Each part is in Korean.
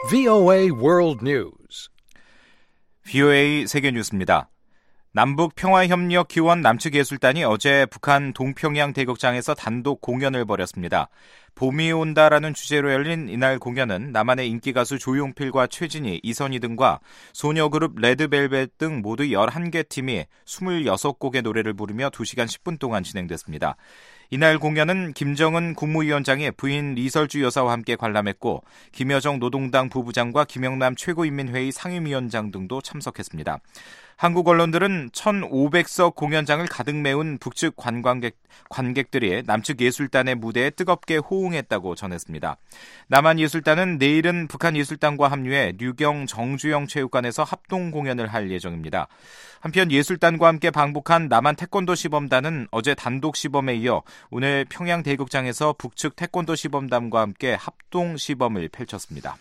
VOA World News. VOA 세계뉴스입니다. 남북평화협력기원 남측예술단이 어제 북한 동평양 대극장에서 단독 공연을 벌였습니다. 봄이 온다라는 주제로 열린 이날 공연은 남한의 인기가수 조용필과 최진희, 이선희 등과 소녀그룹 레드벨벳 등 모두 11개 팀이 26곡의 노래를 부르며 2시간 10분 동안 진행됐습니다. 이날 공연은 김정은 국무위원장이 부인 리설주 여사와 함께 관람했고 김여정 노동당 부부장과 김영남 최고인민회의 상임위원장 등도 참석했습니다. 한국 언론들은 1,500석 공연장을 가득 메운 북측 관객들이 남측 예술단의 무대에 뜨겁게 호응했다고 전했습니다. 남한 예술단은 내일은 북한 예술단과 합류해 류경 정주영 체육관에서 합동 공연을 할 예정입니다. 한편 예술단과 함께 방북한 남한 태권도 시범단은 어제 단독 시범에 이어 오늘 평양 대극장에서 북측 태권도 시범단과 함께 합동 시범을 펼쳤습니다.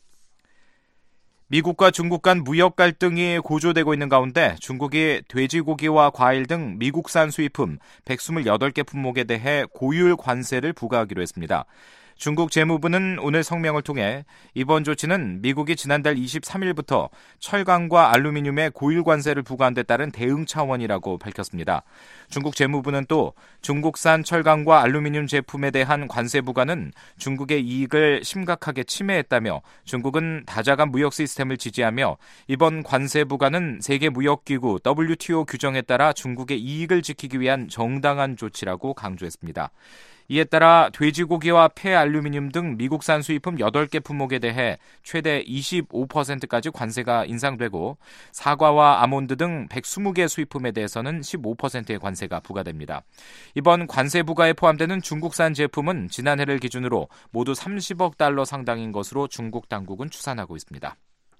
미국과 중국 간 무역 갈등이 고조되고 있는 가운데 중국이 돼지고기와 과일 등 미국산 수입품 128개 품목에 대해 고율 관세를 부과하기로 했습니다. 중국 재무부는 오늘 성명을 통해 이번 조치는 미국이 지난달 23일부터 철강과 알루미늄에 고율 관세를 부과한 데 따른 대응 차원이라고 밝혔습니다. 중국 재무부는 또 중국산 철강과 알루미늄 제품에 대한 관세 부과는 중국의 이익을 심각하게 침해했다며 중국은 다자간 무역 시스템을 지지하며 이번 관세 부과는 세계무역기구 WTO 규정에 따라 중국의 이익을 지키기 위한 정당한 조치라고 강조했습니다. 이에 따라 돼지고기와 폐알루미늄 등 미국산 수입품 8개 품목에 대해 최대 25%까지 관세가 인상되고 사과와 아몬드 등 120개 수입품에 대해서는 15%의 관세가 부과됩니다. 이번 관세 부과에 포함되는 중국산 제품은 지난해를 기준으로 모두 30억 달러 상당인 것으로 중국 당국은 추산하고 있습니다.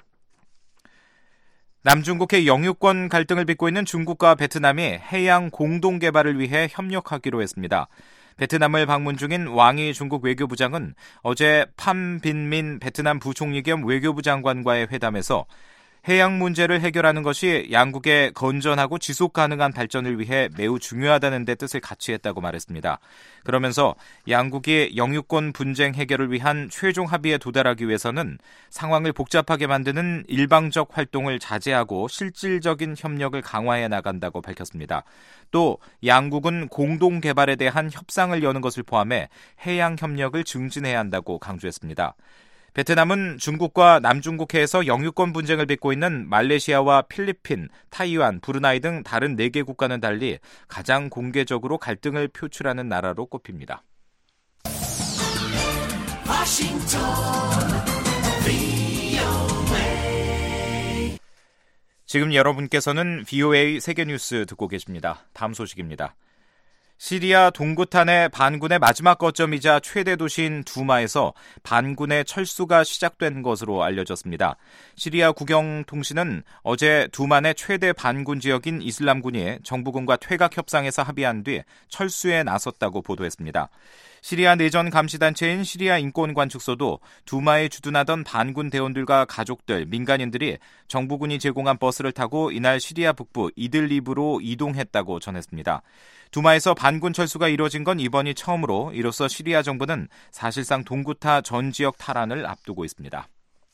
남중국해 영유권 갈등을 빚고 있는 중국과 베트남이 해양 공동 개발을 위해 협력하기로 했습니다. 베트남을 방문 중인 왕이 중국 외교부장은 어제 팜 빈민 베트남 부총리 겸 외교부 장관과의 회담에서 해양 문제를 해결하는 것이 양국의 건전하고 지속 가능한 발전을 위해 매우 중요하다는 데 뜻을 같이 했다고 말했습니다. 그러면서 양국이 영유권 분쟁 해결을 위한 최종 합의에 도달하기 위해서는 상황을 복잡하게 만드는 일방적 활동을 자제하고 실질적인 협력을 강화해 나간다고 밝혔습니다. 또 양국은 공동 개발에 대한 협상을 여는 것을 포함해 해양 협력을 증진해야 한다고 강조했습니다. 베트남은 중국과 남중국해에서 영유권 분쟁을 빚고 있는 말레이시아와 필리핀, 타이완, 브루나이 등 다른 4개 국가는 달리 가장 공개적으로 갈등을 표출하는 나라로 꼽힙니다. 지금 여러분께서는 VOA 세계뉴스 듣고 계십니다. 다음 소식입니다. 시리아 동구탄의 반군의 마지막 거점이자 최대 도시인 두마에서 반군의 철수가 시작된 것으로 알려졌습니다. 시리아 국영통신은 어제 두마 내 최대 반군 지역인 이슬람군이 정부군과 퇴각 협상에서 합의한 뒤 철수에 나섰다고 보도했습니다. 시리아 내전 감시단체인 시리아 인권관측소도 두마에 주둔하던 반군 대원들과 가족들, 민간인들이 정부군이 제공한 버스를 타고 이날 시리아 북부 이들리브로 이동했다고 전했습니다. 두마에서 반군 철수가 이루어진 건 이번이 처음으로 이로써 시리아 정부는 사실상 동구타 전 지역 탈환을 앞두고 있습니다.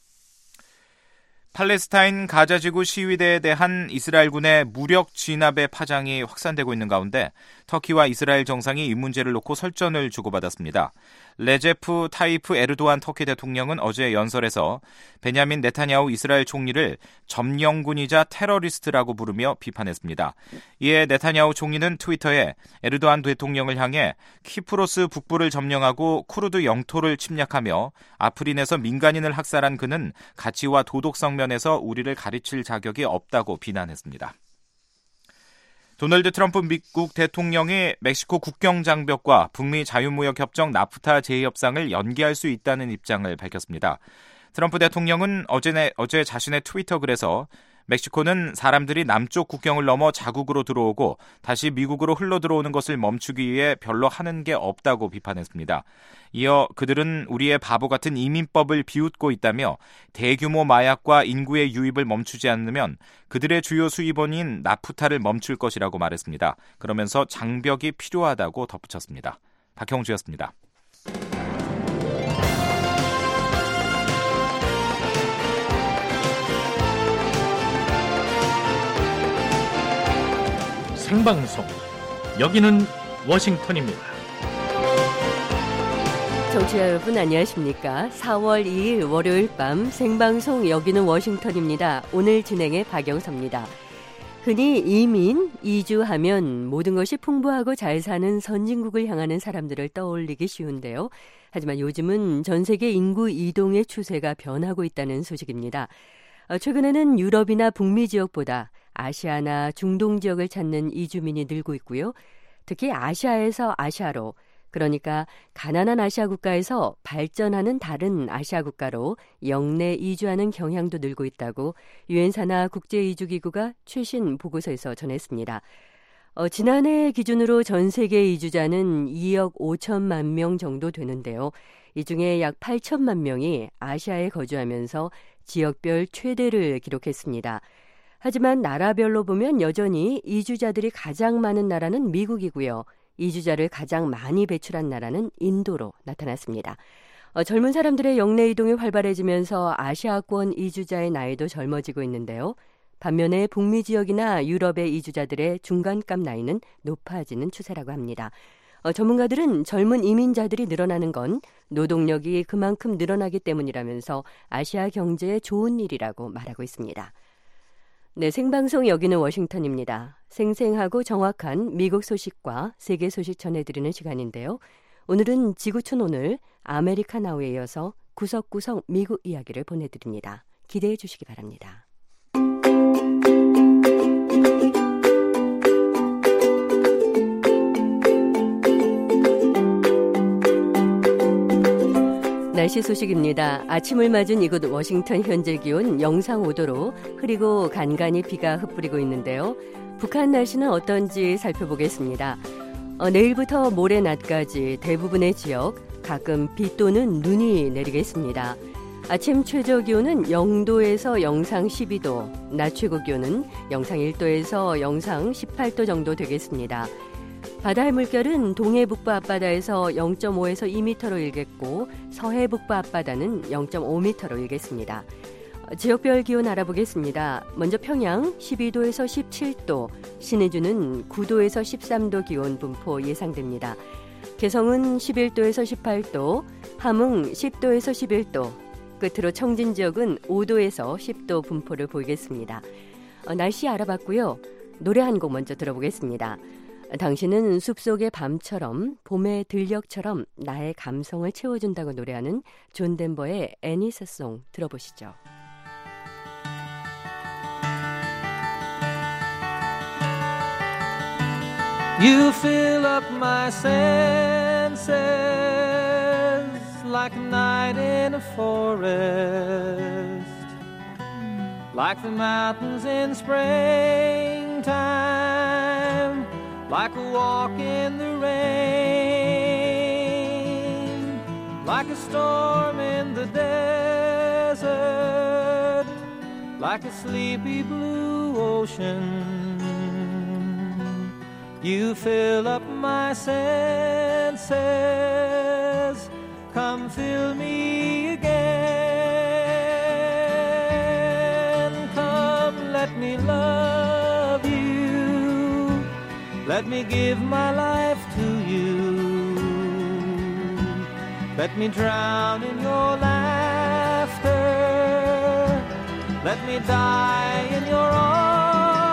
팔레스타인 가자지구 시위대에 대한 이스라엘군의 무력 진압의 파장이 확산되고 있는 가운데 터키와 이스라엘 정상이 이 문제를 놓고 설전을 주고받았습니다. 레제프 타이프 에르도안 터키 대통령은 어제 연설에서 베냐민 네타냐후 이스라엘 총리를 점령군이자 테러리스트라고 부르며 비판했습니다. 이에 네타냐후 총리는 트위터에 에르도안 대통령을 향해 키프로스 북부를 점령하고 쿠르드 영토를 침략하며 아프린에서 민간인을 학살한 그는 가치와 도덕성 면에서 우리를 가르칠 자격이 없다고 비난했습니다. 도널드 트럼프 미국 대통령이 멕시코 국경장벽과 북미 자유무역협정 나프타 재협상을 연기할 수 있다는 입장을 밝혔습니다. 트럼프 대통령은 어제 자신의 트위터 글에서 멕시코는 사람들이 남쪽 국경을 넘어 자국으로 들어오고 다시 미국으로 흘러들어오는 것을 멈추기 위해 별로 하는 게 없다고 비판했습니다. 이어 그들은 우리의 바보 같은 이민법을 비웃고 있다며 대규모 마약과 인구의 유입을 멈추지 않으면 그들의 주요 수입원인 나프타를 멈출 것이라고 말했습니다. 그러면서 장벽이 필요하다고 덧붙였습니다. 박형주였습니다. 생방송. 여기는 워싱턴입니다. 청취자 여러분 안녕하십니까? 4월 2일 월요일 밤 생방송 여기는 워싱턴입니다. 오늘 진행의 박영서입니다. 흔히 이민, 이주하면 모든 것이 풍부하고 잘 사는 선진국을 향하는 사람들을 떠올리기 쉬운데요. 하지만 요즘은 전 세계 인구 이동의 추세가 변하고 있다는 소식입니다. 최근에는 유럽이나 북미 지역보다 아시아나 중동 지역을 찾는 이주민이 늘고 있고요. 특히 아시아에서 아시아로, 그러니까 가난한 아시아 국가에서 발전하는 다른 아시아 국가로 영내 이주하는 경향도 늘고 있다고 유엔사나 국제이주기구가 최신 보고서에서 전했습니다. 지난해 기준으로 전 세계 이주자는 2억 5천만 명 정도 되는데요. 이 중에 약 8천만 명이 아시아에 거주하면서 지역별 최대를 기록했습니다. 하지만 나라별로 보면 여전히 이주자들이 가장 많은 나라는 미국이고요. 이주자를 가장 많이 배출한 나라는 인도로 나타났습니다. 젊은 사람들의 영내 이동이 활발해지면서 아시아권 이주자의 나이도 젊어지고 있는데요. 반면에 북미 지역이나 유럽의 이주자들의 중간값 나이는 높아지는 추세라고 합니다. 전문가들은 젊은 이민자들이 늘어나는 건 노동력이 그만큼 늘어나기 때문이라면서 아시아 경제에 좋은 일이라고 말하고 있습니다. 네, 생방송 여기는 워싱턴입니다. 생생하고 정확한 미국 소식과 세계 소식 전해드리는 시간인데요. 오늘은 지구촌 오늘 아메리카 나우에 이어서 구석구석 미국 이야기를 보내드립니다. 기대해 주시기 바랍니다. 날씨 소식입니다. 아침을 맞은 이곳 워싱턴 현재 기온 영상 5도로 흐리고 간간히 비가 흩뿌리고 있는데요. 북한 날씨는 어떤지 살펴보겠습니다. 내일부터 모레 낮까지 대부분의 지역 가끔 비 또는 눈이 내리겠습니다. 아침 최저 기온은 0도에서 영상 12도, 낮 최고 기온은 영상 1도에서 영상 18도 정도 되겠습니다. 바다의 물결은 동해 북부 앞바다에서 0.5에서 2m로 일겠고 서해 북부 앞바다는 0.5m로 일겠습니다. 지역별 기온 알아보겠습니다. 먼저 평양 12도에서 17도, 신의주는 9도에서 13도 기온 분포 예상됩니다. 개성은 11도에서 18도, 함흥 10도에서 11도, 끝으로 청진 지역은 5도에서 10도 분포를 보이겠습니다. 날씨 알아봤고요. 노래 한 곡 먼저 들어보겠습니다. 당신은 숲속의 밤처럼 봄의 들녘처럼 나의 감성을 채워준다고 노래하는 존 덴버의 애니스송 들어보시죠. You fill up my senses like a night in a forest, like the mountains in springtime, like a walk in the rain, like a storm in the desert, like a sleepy blue ocean. You fill up my senses, come fill me again. Come, let me love you, let me give my life to you. Let me drown in your laughter, let me die in your arms.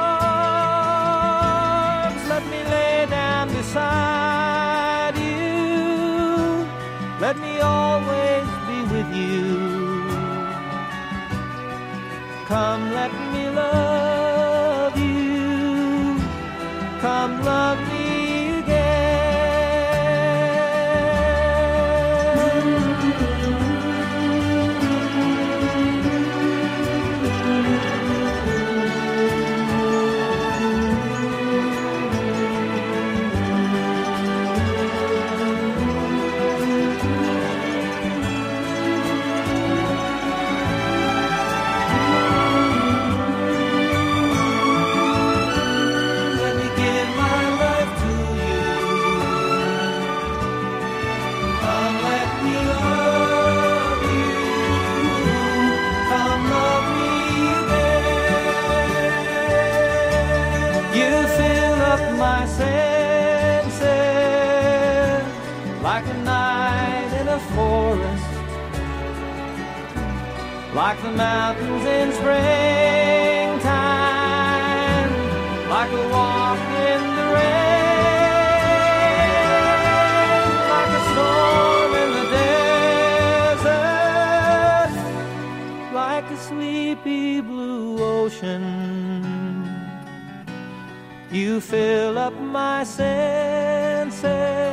Let me lay down beside you, let me always be with you. Come, let me love you, come love me again. Let me give my life forest, like the mountains in springtime, like a walk in the rain, like a storm in the desert, like a sleepy blue ocean. You fill up my senses,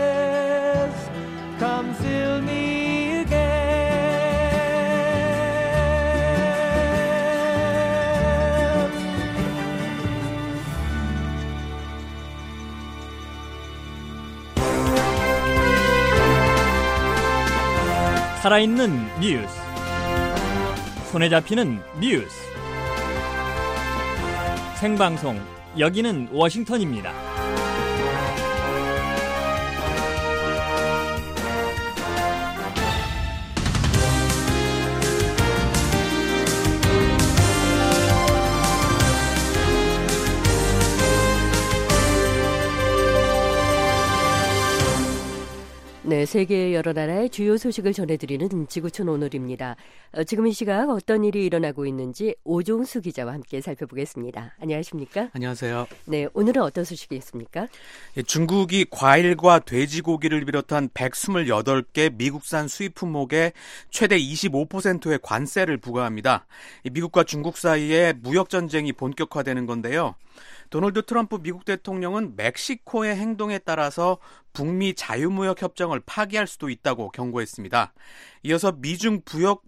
come fill me again. 살아있는 뉴스, 손에 잡히는 뉴스, 생방송 여기는 워싱턴입니다. 네, 세계 여러 나라의 주요 소식을 전해드리는 지구촌 오늘입니다. 지금 이 시각 어떤 일이 일어나고 있는지 오종수 기자와 함께 살펴보겠습니다. 안녕하십니까? 안녕하세요. 네, 오늘은 어떤 소식이 있습니까? 중국이 과일과 돼지고기를 비롯한 128개 미국산 수입 품목에 최대 25%의 관세를 부과합니다. 미국과 중국 사이에 무역전쟁이 본격화되는 건데요. 도널드 트럼프 미국 대통령은 멕시코의 행동에 따라서 북미 자유무역 협정을 파기할 수도 있다고 경고했습니다. 이어서 미중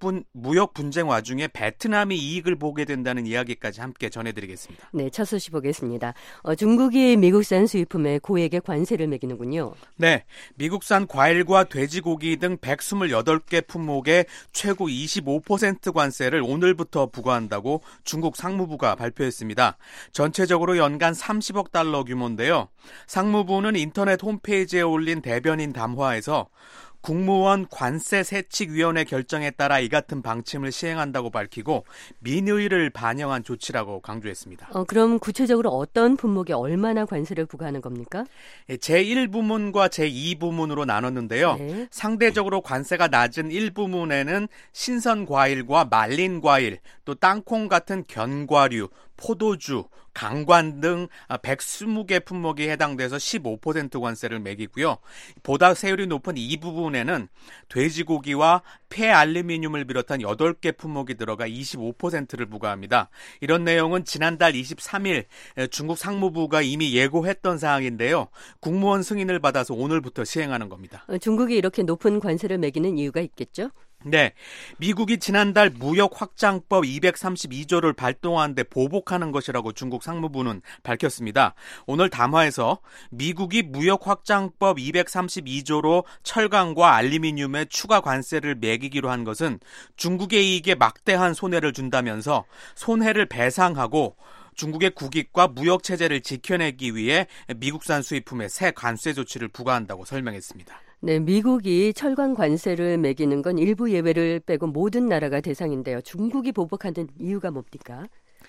무역 분쟁 와중에 베트남이 이익을 보게 된다는 이야기까지 함께 전해드리겠습니다. 네, 첫 소식 보겠습니다. 중국이 미국산 수입품에 고액의 관세를 매기는군요. 네, 미국산 과일과 돼지고기 등 128개 품목에 최고 25% 관세를 오늘부터 부과한다고 중국 상무부가 발표했습니다. 전체적으로 연간 30억 달러 규모인데요. 상무부는 인터넷 홈페이지에 올린 대변인 담화에서 국무원 관세세칙위원회 결정에 따라 이 같은 방침을 시행한다고 밝히고 민의를 반영한 조치라고 강조했습니다. 그럼 구체적으로 어떤 품목에 얼마나 관세를 부과하는 겁니까? 제1부문과 제2부문으로 나눴는데요. 네. 상대적으로 관세가 낮은 1부문에는 신선 과일과 말린 과일, 또 땅콩 같은 견과류, 포도주, 강관 등 120개 품목이 해당돼서 15% 관세를 매기고요. 보다 세율이 높은 이 부분에는 돼지고기와 폐알루미늄을 비롯한 8개 품목이 들어가 25%를 부과합니다. 이런 내용은 지난달 23일 중국 상무부가 이미 예고했던 사항인데요. 국무원 승인을 받아서 오늘부터 시행하는 겁니다. 중국이 이렇게 높은 관세를 매기는 이유가 있겠죠? 네, 미국이 지난달 무역확장법 232조를 발동한 데 보복하는 것이라고 중국 상무부는 밝혔습니다. 오늘 담화에서 미국이 무역확장법 232조로 철강과 알루미늄에 추가 관세를 매기기로 한 것은 중국의 이익에 막대한 손해를 준다면서 손해를 배상하고 중국의 국익과 무역 체제를 지켜내기 위해 미국산 수입품에 새 관세 조치를 부과한다고 설명했습니다. 네, 미국이 철강 관세를 매기는 건 일부 예외를 빼고 모든 나라가 대상인데요. 중국이 보복하는 이유가 뭡니까?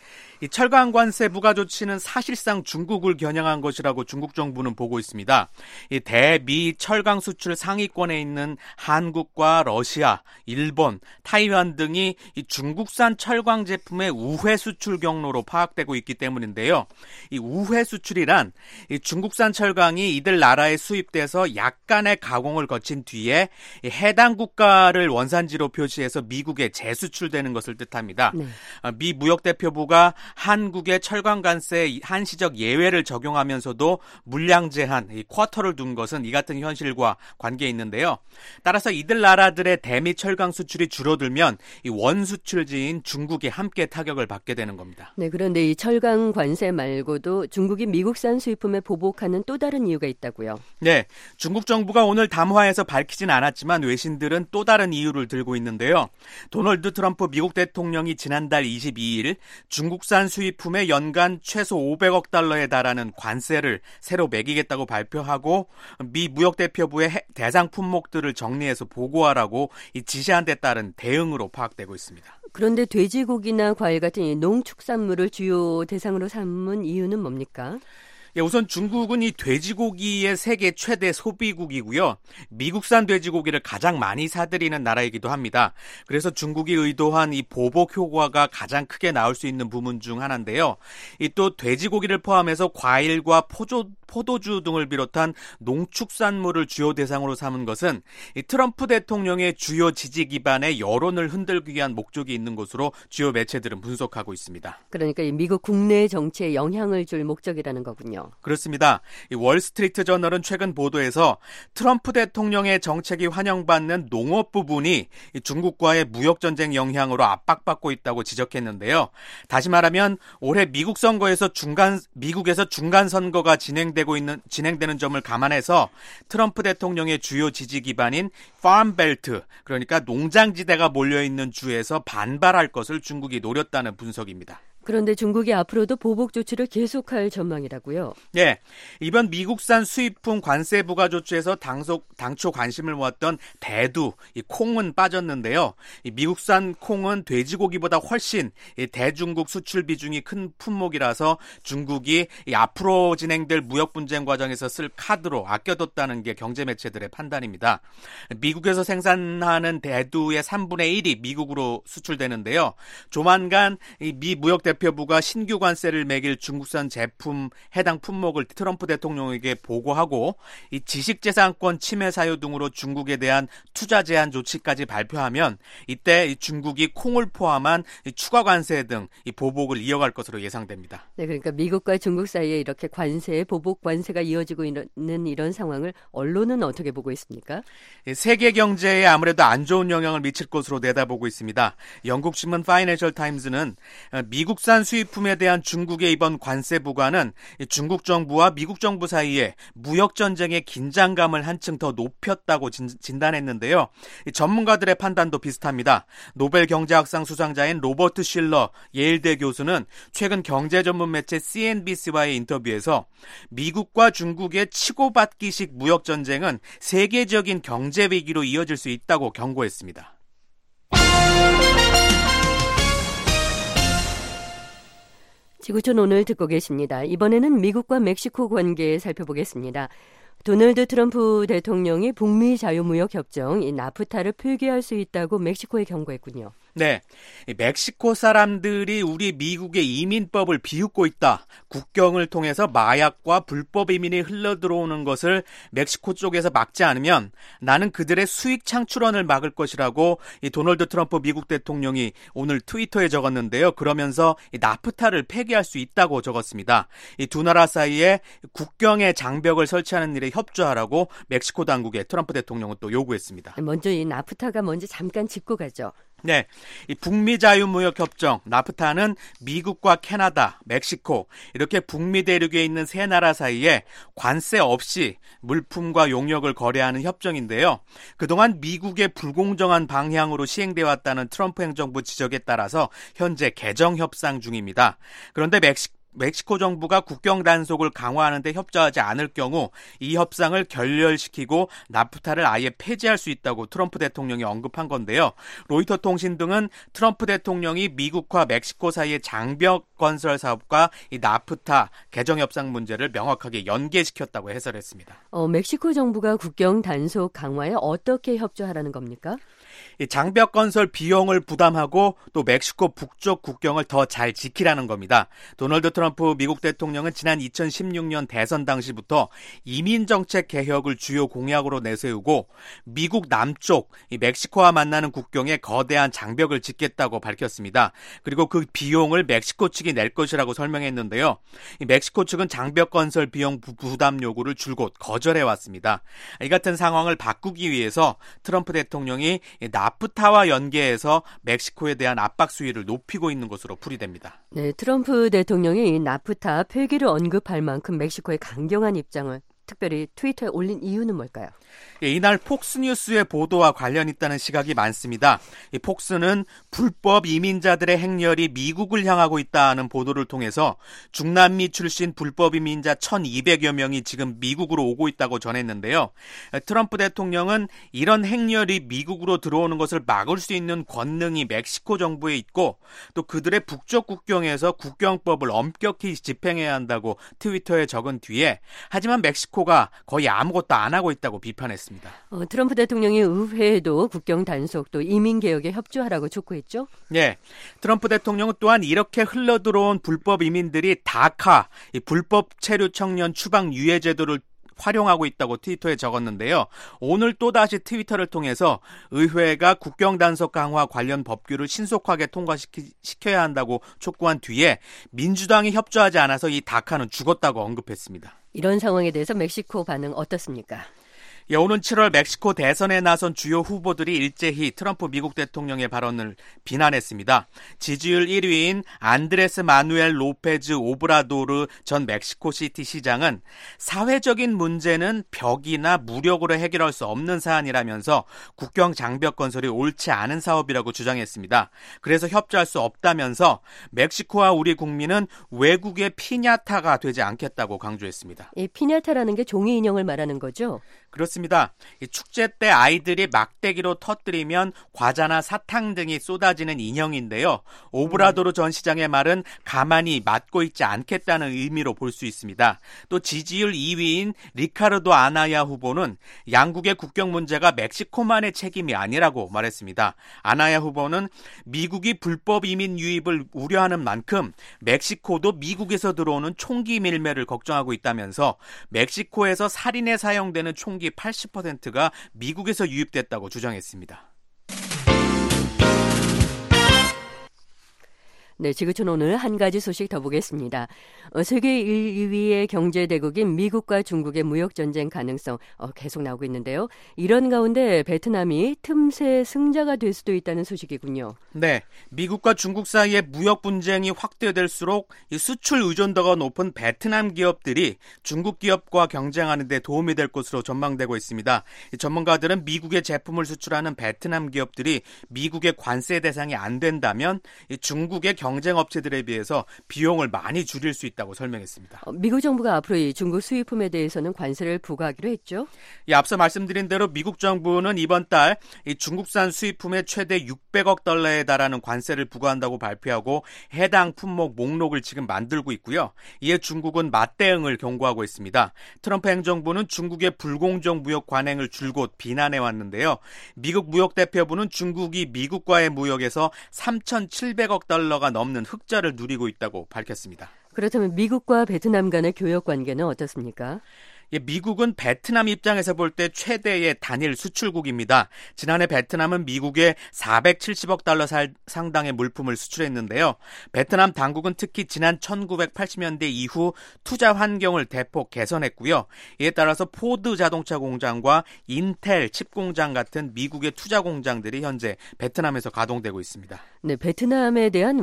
이 철강 관세 부과 조치는 사실상 중국을 겨냥한 것이라고 중국 정부는 보고 있습니다. 이 대미 철강 수출 상위권에 있는 한국과 러시아, 일본, 타이완 등이 이 중국산 철강 제품의 우회 수출 경로로 파악되고 있기 때문인데요. 이 우회 수출이란 이 중국산 철강이 이들 나라에 수입돼서 약간의 가공을 거친 뒤에 이 해당 국가를 원산지로 표시해서 미국에 재수출되는 것을 뜻합니다. 네. 미 무역대표부가 한국의 철강 관세에 한시적 예외를 적용하면서도 물량 제한, 이 쿼터를 둔 것은 이 같은 현실과 관계 있는데요. 따라서 이들 나라들의 대미 철강 수출이 줄어들면 이 원수출지인 중국이 함께 타격을 받게 되는 겁니다. 네, 그런데 이 철강 관세 말고도 중국이 미국산 수입품에 보복하는 또 다른 이유가 있다고요. 네, 중국 정부가 오늘 담화에서 밝히진 않았지만 외신들은 또 다른 이유를 들고 있는데요. 도널드 트럼프 미국 대통령이 지난달 22일 중국산 수입품에 연간 최소 500억 달러에 달하는 관세를 새로 매기겠다고 발표하고 미 무역대표부의 대상 품목들을 정리해서 보고하라고 지시한 데 따른 대응으로 파악되고 있습니다. 그런데 돼지고기나 과일 같은 이 농축산물을 주요 대상으로 삼은 이유는 뭡니까? 예, 우선 중국은 이 돼지고기의 세계 최대 소비국이고요. 미국산 돼지고기를 가장 많이 사들이는 나라이기도 합니다. 그래서 중국이 의도한 이 보복 효과가 가장 크게 나올 수 있는 부분 중 하나인데요. 이 또 돼지고기를 포함해서 과일과 포도주 등을 비롯한 농축산물을 주요 대상으로 삼은 것은 이 트럼프 대통령의 주요 지지 기반의 여론을 흔들기 위한 목적이 있는 것으로 주요 매체들은 분석하고 있습니다. 그러니까 이 미국 국내 정치에 영향을 줄 목적이라는 거군요. 그렇습니다. 이 월스트리트 저널은 최근 보도에서 트럼프 대통령의 정책이 환영받는 농업 부분이 이 중국과의 무역 전쟁 영향으로 압박받고 있다고 지적했는데요. 다시 말하면 올해 미국 선거에서 미국에서 중간 선거가 진행되는 점을 감안해서 트럼프 대통령의 주요 지지 기반인 팜벨트, 그러니까 농장지대가 몰려있는 주에서 반발할 것을 중국이 노렸다는 분석입니다. 그런데 중국이 앞으로도 보복 조치를 계속할 전망이라고요? 네, 이번 미국산 수입품 관세 부과 조치에서 당초 관심을 모았던 대두, 이 콩은 빠졌는데요. 이 미국산 콩은 돼지고기보다 훨씬 이 대중국 수출 비중이 큰 품목이라서 중국이 이 앞으로 진행될 무역 분쟁 과정에서 쓸 카드로 아껴뒀다는 게 경제 매체들의 판단입니다. 미국에서 생산하는 대두의 3분의 1이 미국으로 수출되는데요. 조만간 이 미 무역 대표부가 신규 관세를 매길 중국산 제품 해당 품목을 트럼프 대통령에게 보고하고 이 지식재산권 침해 사유 등으로 중국에 대한 투자 제한 조치까지 발표하면 이때 이 중국이 콩을 포함한 이 추가 관세 등 이 보복을 이어갈 것으로 예상됩니다. 네, 그러니까 미국과 중국 사이에 이렇게 보복 관세가 이어지고 있는 이런 상황을 언론은 어떻게 보고 있습니까? 세계 경제에 아무래도 안 좋은 영향을 미칠 것으로 내다보고 있습니다. 영국 신문 파이낸셜 타임즈는 미국산 수입품에 대한 중국의 이번 관세 부과는 중국 정부와 미국 정부 사이에 무역 전쟁의 긴장감을 한층 더 높였다고 진단했는데요. 전문가들의 판단도 비슷합니다. 노벨 경제학상 수상자인 로버트 실러 예일대 교수는 최근 경제 전문 매체 CNBC와의 인터뷰에서 미국과 중국의 치고받기식 무역 전쟁은 세계적인 경제 위기로 이어질 수 있다고 경고했습니다. 지구촌 오늘 듣고 계십니다. 이번에는 미국과 멕시코 관계 살펴보겠습니다. 도널드 트럼프 대통령이 북미 자유무역 협정 이 나프타를 폐기할 수 있다고 멕시코에 경고했군요. 네, 멕시코 사람들이 우리 미국의 이민법을 비웃고 있다. 국경을 통해서 마약과 불법 이민이 흘러들어오는 것을 멕시코 쪽에서 막지 않으면 나는 그들의 수익 창출원을 막을 것이라고 이 도널드 트럼프 미국 대통령이 오늘 트위터에 적었는데요. 그러면서 이 나프타를 폐기할 수 있다고 적었습니다. 이 두 나라 사이에 국경에 장벽을 설치하는 일에 협조하라고 멕시코 당국에 트럼프 대통령은 또 요구했습니다. 먼저 이 나프타가 뭔지 잠깐 짚고 가죠. 네, 이 북미 자유무역협정 나프타는 미국과 캐나다, 멕시코 이렇게 북미 대륙에 있는 세 나라 사이에 관세 없이 물품과 용역을 거래하는 협정인데요. 그동안 미국의 불공정한 방향으로 시행되어 왔다는 트럼프 행정부 지적에 따라서 현재 개정 협상 중입니다. 그런데 멕시코 정부가 국경 단속을 강화하는 데 협조하지 않을 경우 이 협상을 결렬시키고 나프타를 아예 폐지할 수 있다고 트럼프 대통령이 언급한 건데요. 로이터 통신 등은 트럼프 대통령이 미국과 멕시코 사이의 장벽 건설 사업과 이 나프타 개정 협상 문제를 명확하게 연계시켰다고 해설했습니다. 멕시코 정부가 국경 단속 강화에 어떻게 협조하라는 겁니까? 이 장벽 건설 비용을 부담하고 또 멕시코 북쪽 국경을 더 잘 지키라는 겁니다. 도널드 트럼프 미국 대통령은 지난 2016년 대선 당시부터 이민정책 개혁을 주요 공약으로 내세우고 미국 남쪽 이 멕시코와 만나는 국경에 거대한 장벽을 짓겠다고 밝혔습니다. 그리고 그 비용을 멕시코 측이 낼 것이라고 설명했는데요. 이 멕시코 측은 장벽 건설 비용 부담 요구를 줄곧 거절해왔습니다. 이 같은 상황을 바꾸기 위해서 트럼프 대통령이 나프타와 연계해서 멕시코에 대한 압박 수위를 높이고 있는 것으로 풀이됩니다. 네, 트럼프 대통령이 나프타 폐기를 언급할 만큼 멕시코의 강경한 입장을 특별히 트위터에 올린 이유는 뭘까요? 이날 폭스뉴스의 보도와 관련 있다는 시각이 많습니다. 이 폭스는 불법 이민자들의 행렬이 미국을 향하고 있다는 보도를 통해서 중남미 출신 불법 이민자 1,200여 명이 지금 미국으로 오고 있다고 전했는데요. 트럼프 대통령은 이런 행렬이 미국으로 들어오는 것을 막을 수 있는 권능이 멕시코 정부에 있고 또 그들의 북쪽 국경에서 국경법을 엄격히 집행해야 한다고 트위터에 적은 뒤에 하지만 멕시코가 거의 아무것도 안 하고 있다고 비판했습니다. 트럼프 대통령이 의회에도 국경 단속 또 이민 개혁에 협조하라고 촉구했죠? 네, 트럼프 대통령은 또한 이렇게 흘러들어온 불법 이민들이 다카, 이 불법 체류 청년 추방 유예 제도를 활용하고 있다고 트위터에 적었는데요. 오늘 또다시 트위터를 통해서 의회가 국경 단속 강화 관련 법규를 신속하게 통과시켜야 한다고 촉구한 뒤에 민주당이 협조하지 않아서 이 다카는 죽었다고 언급했습니다. 이런 상황에 대해서 멕시코 반응 어떻습니까? 오는 7월 멕시코 대선에 나선 주요 후보들이 일제히 트럼프 미국 대통령의 발언을 비난했습니다. 지지율 1위인 안드레스 마누엘 로페즈 오브라도르 전 멕시코시티 시장은 사회적인 문제는 벽이나 무력으로 해결할 수 없는 사안이라면서 국경 장벽 건설이 옳지 않은 사업이라고 주장했습니다. 그래서 협조할 수 없다면서 멕시코와 우리 국민은 외국의 피냐타가 되지 않겠다고 강조했습니다. 이 피냐타라는 게 종이 인형을 말하는 거죠? 그렇습니다. 이 축제 때 아이들이 막대기로 터뜨리면 과자나 사탕 등이 쏟아지는 인형인데요. 오브라도르 전 시장의 말은 가만히 맞고 있지 않겠다는 의미로 볼 수 있습니다. 또 지지율 2위인 리카르도 아나야 후보는 양국의 국경 문제가 멕시코만의 책임이 아니라고 말했습니다. 아나야 후보는 미국이 불법 이민 유입을 우려하는 만큼 멕시코도 미국에서 들어오는 총기 밀매를 걱정하고 있다면서 멕시코에서 살인에 사용되는 총기 80%가 미국에서 유입됐다고 주장했습니다. 네, 지구촌 오늘 한 가지 소식 더 보겠습니다. 세계 1, 2위의 경제대국인 미국과 중국의 무역전쟁 가능성 계속 나오고 있는데요. 이런 가운데 베트남이 틈새 승자가 될 수도 있다는 소식이군요. 네, 미국과 중국 사이의 무역 분쟁이 확대될수록 수출 의존도가 높은 베트남 기업들이 중국 기업과 경쟁하는 데 도움이 될 것으로 전망되고 있습니다. 전문가들은 미국의 제품을 수출하는 베트남 기업들이 미국의 관세 대상이 안 된다면 중국의 경쟁 업체들에 비해서 비용을 많이 줄일 수 있다고 설명했습니다. 미국 정부가 앞으로 이 중국 수입품에 대해서는 관세를 부과하기로 했죠? 앞서 말씀드린 대로 미국 정부는 이번 달 중국산 수입품에 최대 600억 달러에 달하는 관세를 부과한다고 발표하고 해당 품목 목록을 지금 만들고 있고요. 이에 중국은 맞대응을 경고하고 있습니다. 트럼프 행정부는 중국의 불공정 무역 관행을 줄곧 비난해 왔는데요. 미국 무역대표부는 중국이 미국과의 무역에서 3,700억 달러가 넘는 흑자를 누리고 있다고 밝혔습니다. 그렇다면 미국과 베트남 간의 교역 관계는 어떻습니까? 미국은 베트남 입장에서 볼 때 최대의 단일 수출국입니다. 지난해 베트남은 미국에 470억 달러 상당의 물품을 수출했는데요. 베트남 당국은 특히 지난 1980년대 이후 투자 환경을 대폭 개선했고요. 이에 따라서 포드 자동차 공장과 인텔 칩 공장 같은 미국의 투자 공장들이 현재 베트남에서 가동되고 있습니다. 네, 베트남에 대한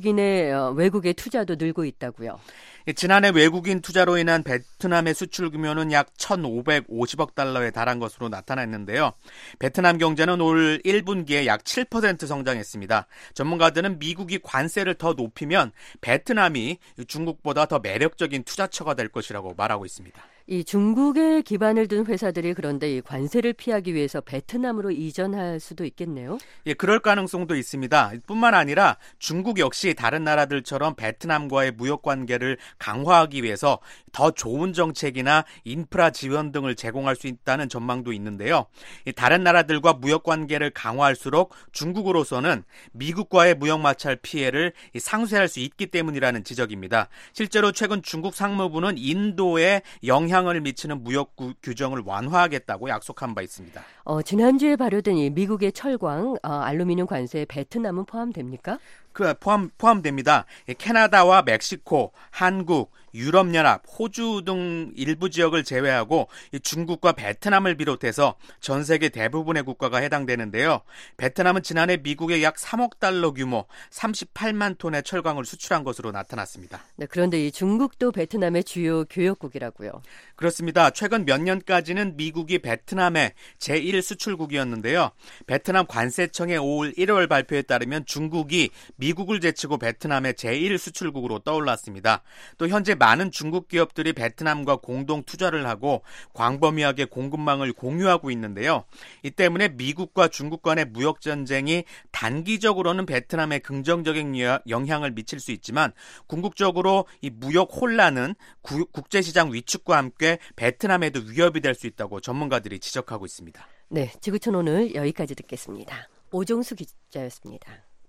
외국의 투자도 늘고 있다고요. 지난해 외국인 투자로 인한 베트남의 수출 규모는 약 1,550억 달러에 달한 것으로 나타났는데요. 베트남 경제는 올 1분기에 약 7% 성장했습니다. 전문가들은 미국이 관세를 더 높이면 베트남이 중국보다 더 매력적인 투자처가 될 것이라고 말하고 있습니다. 이 중국에 기반을 둔 회사들이 그런데 이 관세를 피하기 위해서 베트남으로 이전할 수도 있겠네요. 그럴 가능성도 있습니다. 뿐만 아니라 중국 역시 다른 나라들처럼 베트남과의 무역 관계를 강화하기 위해서 더 좋은 정책이나 인프라 지원 등을 제공할 수 있다는 전망도 있는데요. 다른 나라들과 무역 관계를 강화할수록 중국으로서는 미국과의 무역 마찰 피해를 상쇄할 수 있기 때문이라는 지적입니다. 실제로 최근 중국 상무부는 인도에 영향을 미치는 무역 규정을 완화하겠다고 약속한 바 있습니다. 지난주에 발효된 이 미국의 철광, 알루미늄 관세에 베트남은 포함됩니까? 포함됩니다. 캐나다와 멕시코, 한국, 유럽연합, 호주 등 일부 지역을 제외하고 중국과 베트남을 비롯해서 전 세계 대부분의 국가가 해당되는데요. 베트남은 지난해 미국에 약 3억 달러 규모 38만 톤의 철강을 수출한 것으로 나타났습니다. 네, 그런데 이 중국도 베트남의 주요 교역국이라고요. 그렇습니다. 최근 몇 년까지는 미국이 베트남의 제1 수출국이었는데요. 베트남 관세청의 올 1월 발표에 따르면 중국이 미국을 제치고 베트남의 제1 수출국으로 떠올랐습니다. 또 현재 많은 중국 기업들이 베트남과 공동 투자를 하고 광범위하게 공급망을 공유하고 있는데요. 이 때문에 미국과 중국 간의 무역 전쟁이 단기적으로는 베트남에 긍정적인 영향을 미칠 수 있지만 궁극적으로 이 무역 혼란은 국제시장 위축과 함께 베트남에도 위협이 될 수 있다고 전문가들이 지적하고 있습니다. 네, 지구촌 오늘 여기까지 듣겠습니다. 오종수 기자였습니다.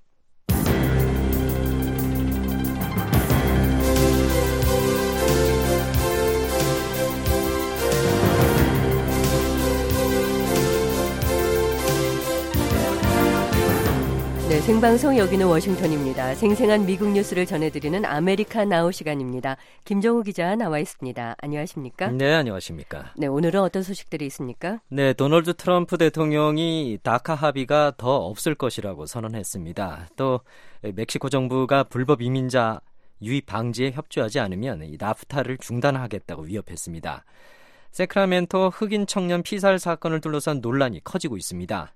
네, 생방송 여기는 워싱턴입니다. 생생한 미국 뉴스를 전해드리는 아메리카 나우 시간입니다. 김정우 기자 나와 있습니다. 안녕하십니까? 네, 안녕하십니까? 네, 오늘은 어떤 소식들이 있습니까? 네, 도널드 트럼프 대통령이 다카 합의가 더 없을 것이라고 선언했습니다. 또 멕시코 정부가 불법 이민자 유입 방지에 협조하지 않으면 이 나프타를 중단하겠다고 위협했습니다. 세크라멘토 흑인 청년 피살 사건을 둘러싼 논란이 커지고 있습니다.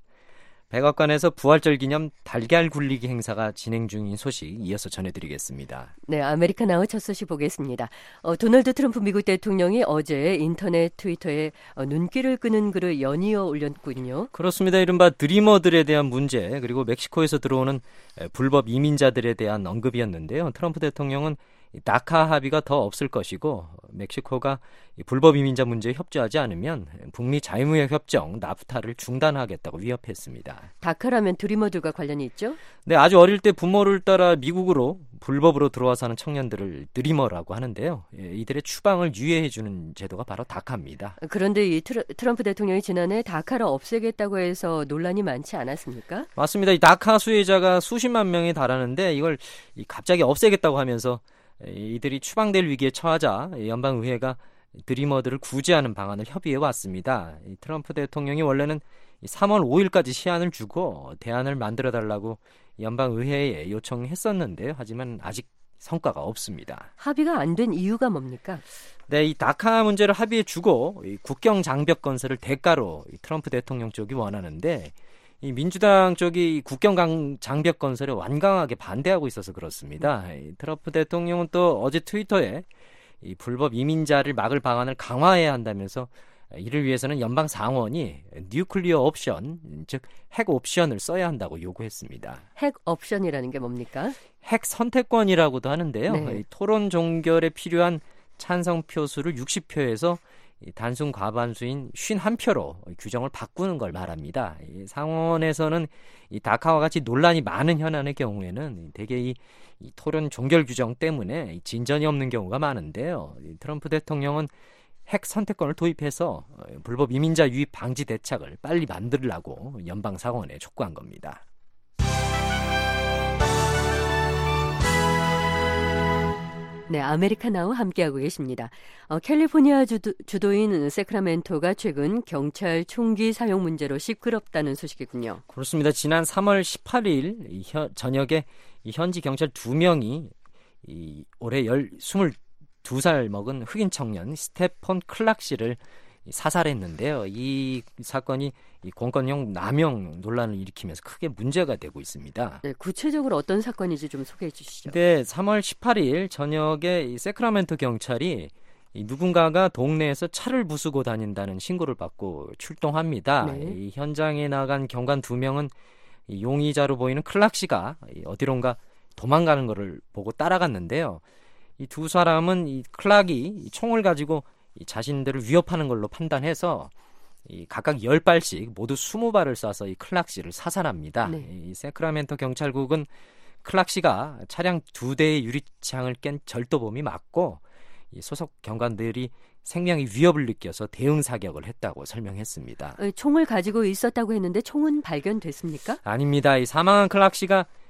백악관에서 부활절 기념 달걀 굴리기 행사가 진행 중인 소식 이어서 전해드리겠습니다. 네, 아메리카 나우 첫 소식 보겠습니다. 도널드 트럼프 미국 대통령이 어제 인터넷 트위터에 눈길을 끄는 글을 연이어 올렸군요. 그렇습니다. 이른바 드리머들에 대한 문제 그리고 멕시코에서 들어오는 불법 이민자들에 대한 언급이었는데요. 트럼프 대통령은 다카 합의가 더 없을 것이고 멕시코가 불법 이민자 문제에 협조하지 않으면 북미 자유무역 협정 나프타를 중단하겠다고 위협했습니다. 다카라면 드리머들과 관련이 있죠? 네, 아주 어릴 때 부모를 따라 미국으로 불법으로 들어와 사는 청년들을 드리머라고 하는데요. 이들의 추방을 유예해주는 제도가 바로 다카입니다. 그런데 이 트럼프 대통령이 지난해 다카를 없애겠다고 해서 논란이 많지 않았습니까? 맞습니다. 이 다카 수혜자가 수십만 명에 달하는데 이걸 갑자기 없애겠다고 하면서 이들이 추방될 위기에 처하자 연방의회가 드리머들을 구제하는 방안을 협의해 왔습니다. 트럼프 대통령이 원래는 3월 5일까지 시한을 주고 대안을 만들어달라고 연방의회에 요청했었는데요. 하지만 아직 성과가 없습니다. 합의가 안 된 이유가 뭡니까? 네, 이 다카 문제를 합의해 주고 국경 장벽 건설을 대가로 트럼프 대통령 쪽이 원하는데 이 민주당 쪽이 국경 장벽 건설에 완강하게 반대하고 있어서 그렇습니다. 트럼프 대통령은 또 어제 트위터에 이 불법 이민자를 막을 방안을 강화해야 한다면서 이를 위해서는 연방 상원이 뉴클리어 옵션, 즉 핵 옵션을 써야 한다고 요구했습니다. 핵 옵션이라는 게 뭡니까? 핵 선택권이라고도 하는데요. 네. 토론 종결에 필요한 찬성 표수를 60표에서 단순 과반수인 51표로 규정을 바꾸는 걸 말합니다. 상원에서는 이 다카와 같이 논란이 많은 현안의 경우에는 대개 이 토론 종결 규정 때문에 진전이 없는 경우가 많은데요. 트럼프 대통령은 핵 선택권을 도입해서 불법 이민자 유입 방지 대책을 빨리 만들라고 연방 상원에 촉구한 겁니다. 네, 아메리카 나우 함께하고 계십니다. 캘리포니아 주도인 세크라멘토가 최근 경찰 총기 사용 문제로 시끄럽다는 소식이군요. 그렇습니다. 지난 3월 18일 저녁에 현지 경찰 2명이 올해 22살 먹은 흑인 청년 스테폰 클락 씨를 사살했는데요. 이 사건이 공권력 남용 논란을 일으키면서 크게 문제가 되고 있습니다. 네, 구체적으로 어떤 사건인지 좀 소개해 주시죠. 네, 3월 18일 저녁에 세크라멘토 경찰이 누군가가 동네에서 차를 부수고 다닌다는 신고를 받고 출동합니다. 네. 이 현장에 나간 경관 2명은 용의자로 보이는 클락 씨가 어디론가 도망가는 것을 보고 따라갔는데요. 이 두 사람은 이 클락이 총을 가지고 자신들을 위협하는 걸로 판단해서 각각 10발씩 모두 20발을 쏴서 이 클락 씨를 사살합니다. 네. 이 세크라멘토 경찰국은 클락 씨가 차량 2대의 유리창을 깬 절도범이 맞고 이 소속 경관들이 생명의 위협을 느껴서 대응 사격을 했다고 설명했습니다. 총을 가지고 있었다고 했는데 총은 발견됐습니까? 아닙니다. 이 사망한 클락 씨가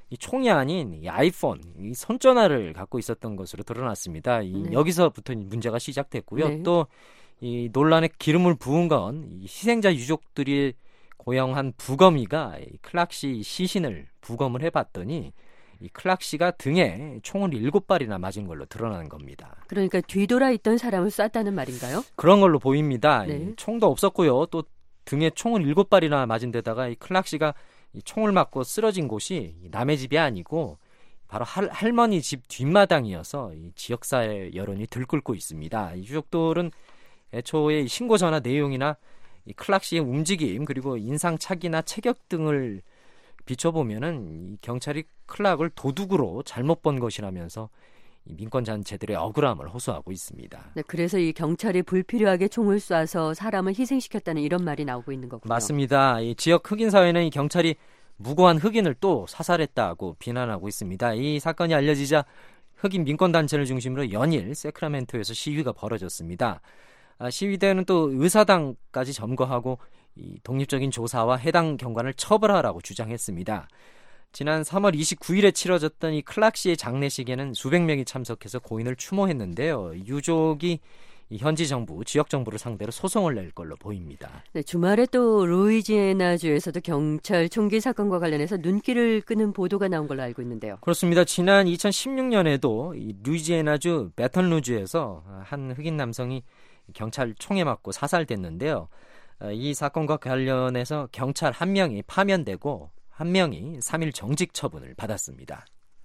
이 총이 아닌 이 아이폰, 이 손전화를 갖고 있었던 것으로 드러났습니다. 여기서부터 문제가 시작됐고요. 네. 또 이 논란에 기름을 부은 건 이 희생자 유족들이 고용한 부검이가 이 클락 씨 시신을 부검을 해봤더니 이 클락 씨가 등에 총을 7발이나 맞은 걸로 드러난 겁니다. 그러니까 뒤돌아 있던 사람을 쐈다는 말인가요? 그런 걸로 보입니다. 네. 이 총도 없었고요. 또 등에 총을 7발이나 맞은 데다가 이 클락 씨가 이 총을 맞고 쓰러진 곳이 남의 집이 아니고 바로 할머니 집 뒷마당이어서 이 지역사회 여론이 들끓고 있습니다. 이 유족들은 애초에 신고 전화 내용이나 이 클락 씨의 움직임 그리고 인상착의나 체격 등을 비춰보면은 이 경찰이 클락을 도둑으로 잘못 본 것이라면서 이 민권단체들의 억울함을 호소하고 있습니다. 네, 그래서 이 경찰이 불필요하게 총을 쏴서 사람을 희생시켰다는 이런 말이 나오고 있는 거군요. 맞습니다. 이 지역 흑인 사회는 이 경찰이 무고한 흑인을 또 사살했다고 비난하고 있습니다. 이 사건이 알려지자 흑인 민권단체를 중심으로 연일 세크라멘토에서 시위가 벌어졌습니다. 시위대는 또 의사당까지 점거하고 이 독립적인 조사와 해당 경관을 처벌하라고 주장했습니다. 지난 3월 29일에 치러졌던 이 클락 씨의 장례식에는 수백 명이 참석해서 고인을 추모했는데요. 유족이 이 현지 정부, 지역 정부를 상대로 소송을 낼 걸로 보입니다. 네, 주말에 또 루이지애나주에서도 경찰 총기 사건과 관련해서 눈길을 끄는 보도가 나온 걸로 알고 있는데요. 그렇습니다. 지난 2016년에도 이 루이지애나주 베턴루즈에서 한 흑인 남성이 경찰 총에 맞고 사살됐는데요. 이 사건과 관련해서 경찰 1명이 파면되고 1명이 3일 정직 처분을 받았습니다.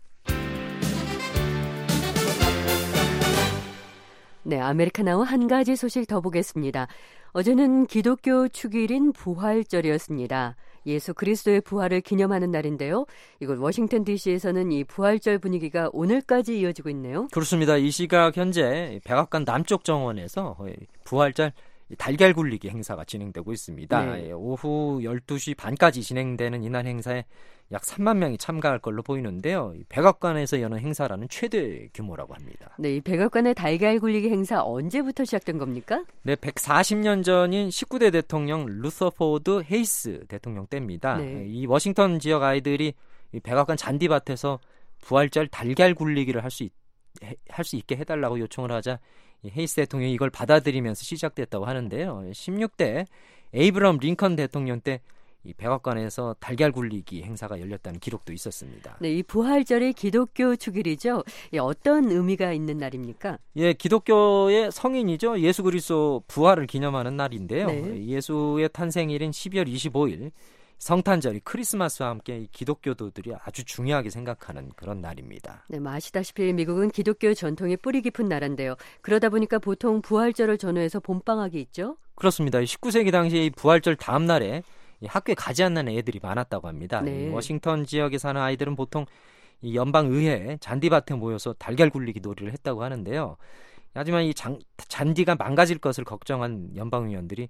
네, 아메리카나와 한 가지 소식 더 보겠습니다. 어제는 기독교 축일인 부활절이었습니다. 예수 그리스도의 부활을 기념하는 날인데요. 이곳 워싱턴 DC에서는 이 부활절 분위기가 오늘까지 이어지고 있네요. 그렇습니다. 이 시각 현재 백악관 남쪽 정원에서 부활절 달걀 굴리기 행사가 진행되고 있습니다. 네. 오후 12시 반까지 진행되는 이날 행사에 약 3만 명이 참가할 걸로 보이는데요. 백악관에서 여는 행사라는 최대 규모라고 합니다. 네, 이 백악관의 달걀 굴리기 행사 언제부터 시작된 겁니까? 네, 140년 전인 19대 대통령 루서포드 헤이스 대통령 때입니다. 네. 이 워싱턴 지역 아이들이 이 백악관 잔디밭에서 부활절 달걀 굴리기를 할 수 있게 해달라고 요청을 하자 이 헤이스 대통령이 이걸 받아들이면서 시작됐다고 하는데요. 16대 에이브럼 링컨 대통령 때 이 백악관에서 달걀 굴리기 행사가 열렸다는 기록도 있었습니다. 네, 이 부활절이 기독교 축일이죠. 어떤 의미가 있는 날입니까? 예, 기독교의 성인이죠. 예수 그리스도 부활을 기념하는 날인데요. 네. 예수의 탄생일인 12월 25일 성탄절이 크리스마스와 함께 이 기독교도들이 아주 중요하게 생각하는 그런 날입니다. 네, 아시다시피 미국은 기독교 전통이 뿌리 깊은 나라인데요. 그러다 보니까 보통 부활절을 전후해서 봄방학이 있죠? 그렇습니다. 19세기 당시에 이 부활절 다음 날에 이 학교에 가지 않는 애들이 많았다고 합니다. 네. 이 워싱턴 지역에 사는 아이들은 보통 이 연방의회 잔디밭에 모여서 달걀 굴리기 놀이를 했다고 하는데요. 하지만 이 잔디가 망가질 것을 걱정한 연방의원들이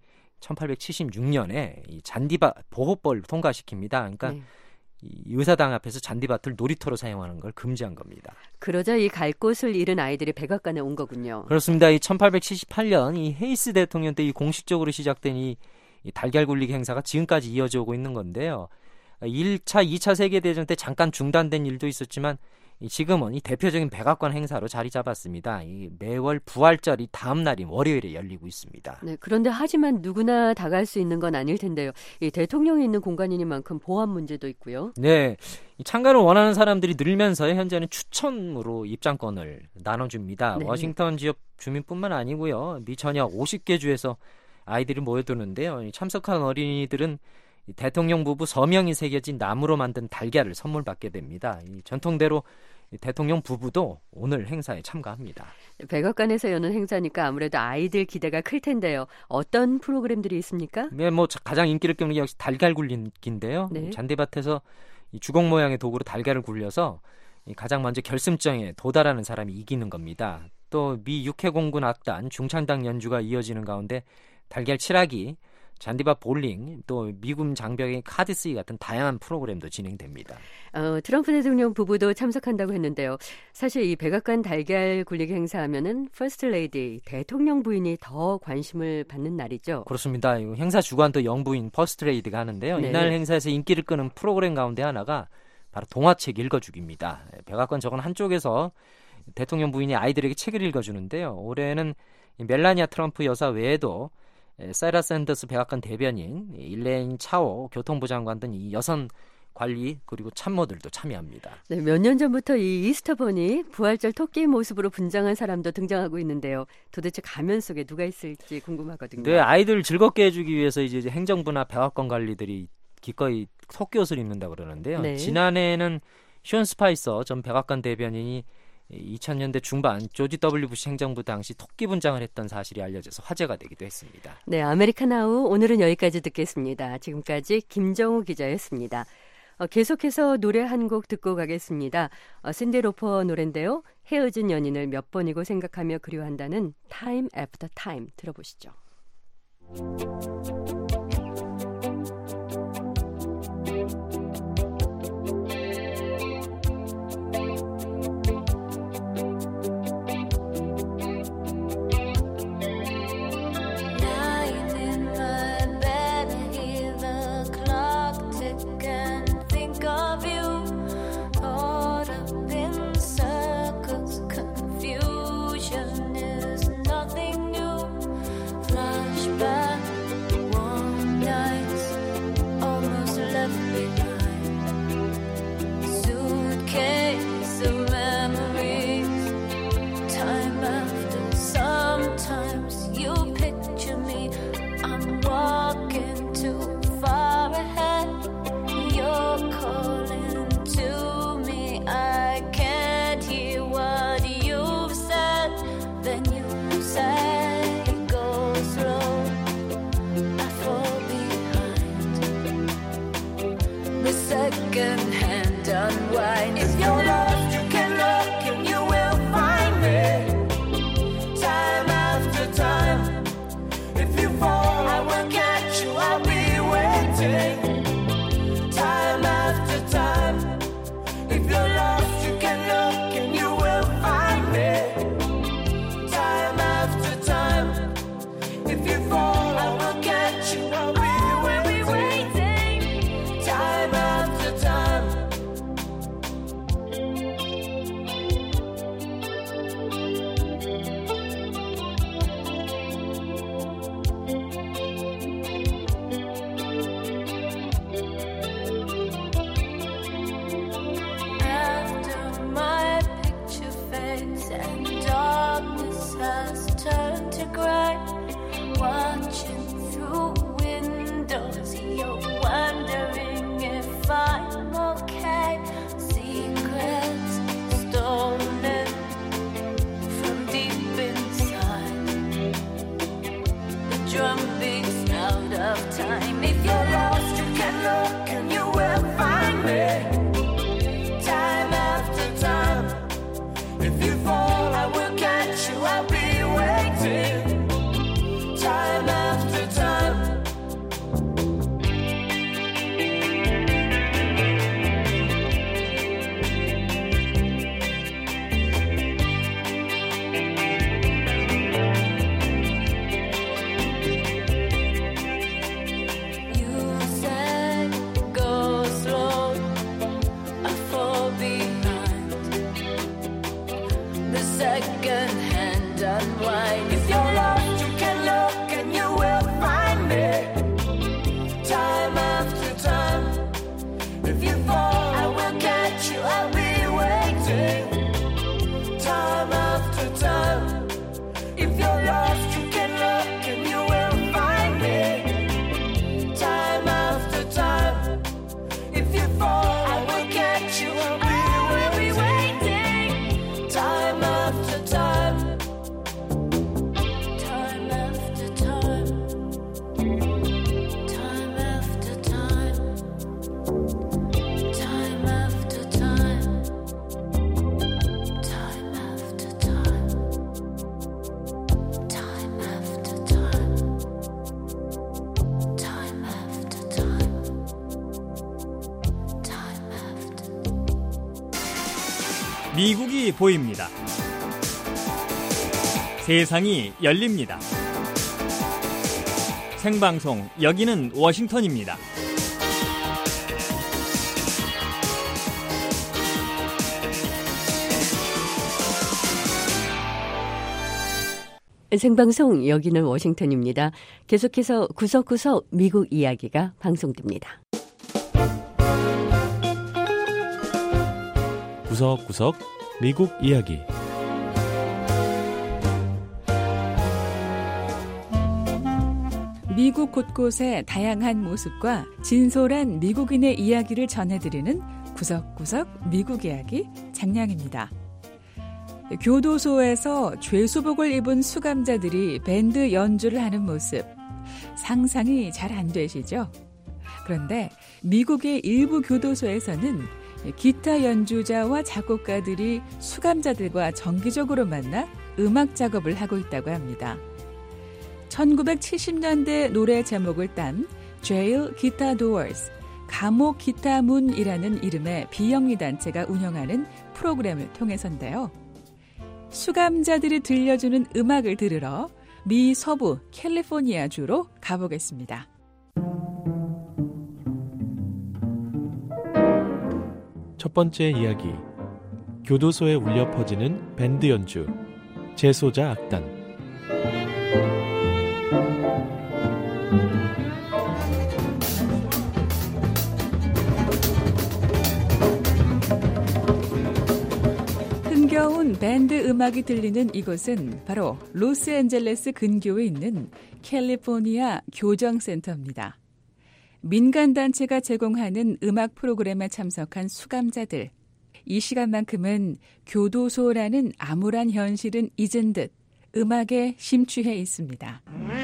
1876년에 이 잔디밭 보호법을 통과시킵니다. 그러니까 네. 이 의사당 앞에서 잔디밭을 놀이터로 사용하는 걸 금지한 겁니다. 그러자 이 갈 곳을 잃은 아이들이 백악관에 온 거군요. 그렇습니다. 이 1878년 이 헤이스 대통령 때 이 공식적으로 시작된 이 달걀 굴리기 행사가 지금까지 이어져 오고 있는 건데요. 1차, 2차 세계대전 때 잠깐 중단된 일도 있었지만 지금은 이 대표적인 백악관 행사로 자리 잡았습니다. 이 매월 부활절이 다음 날인 월요일에 열리고 있습니다. 네, 그런데 하지만 누구나 다 갈 수 있는 건 아닐 텐데요. 이 대통령이 있는 공간이니만큼 보안 문제도 있고요. 네, 이 참가를 원하는 사람들이 늘면서 현재는 추첨으로 입장권을 나눠줍니다. 네. 워싱턴 지역 주민뿐만 아니고요. 미 전역 50개 주에서 아이들이 모여드는데요. 참석한 어린이들은 대통령 부부 서명이 새겨진 나무로 만든 달걀을 선물 받게 됩니다. 이 전통대로 대통령 부부도 오늘 행사에 참가합니다. 백악관에서 여는 행사니까 아무래도 아이들 기대가 클 텐데요. 어떤 프로그램들이 있습니까? 네, 뭐 가장 인기를 끄는 게 역시 달걀 굴리기인데요. 네. 잔디밭에서 이 주걱 모양의 도구로 달걀을 굴려서 가장 먼저 결승점에 도달하는 사람이 이기는 겁니다. 또 미 육해공군 악단 중창단 연주가 이어지는 가운데 달걀 칠하기, 잔디밭 볼링, 또 미군 장벽의 카드 쓰기 같은 다양한 프로그램도 진행됩니다. 트럼프 대통령 부부도 참석한다고 했는데요. 사실 이 백악관 달걀 굴리기 행사하면은 퍼스트 레이디 대통령 부인이 더 관심을 받는 날이죠. 그렇습니다. 행사 주관 또 영부인 퍼스트 레이디가 하는데요. 네. 이날 행사에서 인기를 끄는 프로그램 가운데 하나가 바로 동화책 읽어주기입니다. 백악관 저건 한쪽에서 대통령 부인이 아이들에게 책을 읽어주는데요. 올해는 멜라니아 트럼프 여사 외에도 사라 샌더스 백악관 대변인, 일레인 차오 교통부 장관 등 이 여성 관리 그리고 참모들도 참여합니다. 네, 몇 년 전부터 이 이스터버니 부활절 토끼 모습으로 분장한 사람도 등장하고 있는데요. 도대체 가면 속에 누가 있을지 궁금하거든요. 네, 아이들 즐겁게 해주기 위해서 이제 행정부나 백악관 관리들이 기꺼이 토끼 옷을 입는다고 그러는데요. 네. 지난해에는 션 스파이서 전 백악관 대변인이 2000년대 중반 조지 W 부시 행정부 당시 토끼 분장을 했던 사실이 알려져서 화제가 되기도 했습니다. 네, 아메리카나우 오늘은 여기까지 듣겠습니다. 지금까지 김정우 기자였습니다. 계속해서 노래 한 곡 듣고 가겠습니다. 신디 로퍼 노래인데요. 헤어진 연인을 몇 번이고 생각하며 그리워한다는 Time After Time 들어보시죠. 미국이 보입니다. 세상이 열립니다. 생방송 여기는 워싱턴입니다. 생방송 여기는 워싱턴입니다. 계속해서 구석구석 미국 이야기가 방송됩니다. 구석구석 미국 이야기. 미국 곳곳의 다양한 모습과 진솔한 미국인의 이야기를 전해드리는 구석구석 미국 이야기 장량입니다. 교도소에서 죄수복을 입은 수감자들이 밴드 연주를 하는 모습, 상상이 잘 안 되시죠? 그런데 미국의 일부 교도소에서는 기타 연주자와 작곡가들이 수감자들과 정기적으로 만나 음악 작업을 하고 있다고 합니다. 1970년대 노래 제목을 딴 Jail Guitar Doors, 감옥 기타 문이라는 이름의 비영리 단체가 운영하는 프로그램을 통해서인데요. 수감자들이 들려주는 음악을 들으러 미 서부 캘리포니아주로 가보겠습니다. 첫 번째 이야기. 교도소에 울려 퍼지는 밴드 연주. 재소자 악단. 흥겨운 밴드 음악이 들리는 이곳은 바로 로스앤젤레스 근교에 있는 캘리포니아 교정센터입니다. 민간단체가 제공하는 음악 프로그램에 참석한 수감자들. 이 시간만큼은 교도소라는 암울한 현실은 잊은 듯 음악에 심취해 있습니다.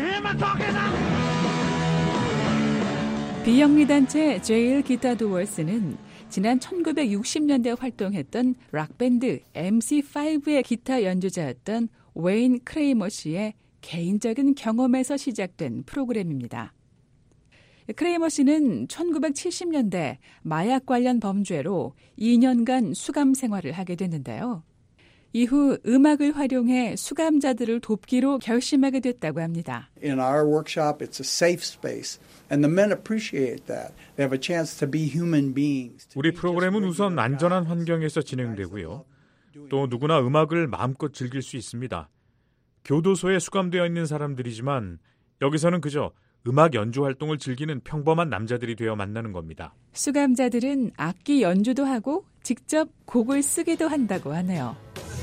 비영리단체 제일 기타 도어스는 지난 1960년대 활동했던 락밴드 MC5의 기타 연주자였던 웨인 크레이머 씨의 개인적인 경험에서 시작된 프로그램입니다. 크레이머 씨는 1970년대 마약 관련 범죄로 2년간 수감 생활을 하게 됐는데요. 이후 음악을 활용해 수감자들을 돕기로 결심하게 됐다고 합니다. In our workshop, it's a safe space, and the men appreciate that. They have a chance to be human beings. 우리 프로그램은 우선 안전한 환경에서 진행되고요. 또 누구나 음악을 마음껏 즐길 수 있습니다. 교도소에 수감되어 있는 사람들이지만 여기서는 그저 음악 연주 활동을 즐기는 평범한 남자들이 되어 만나는 겁니다. 수감자들은 악기 연주도 하고 직접 곡을 쓰기도 한다고 하네요.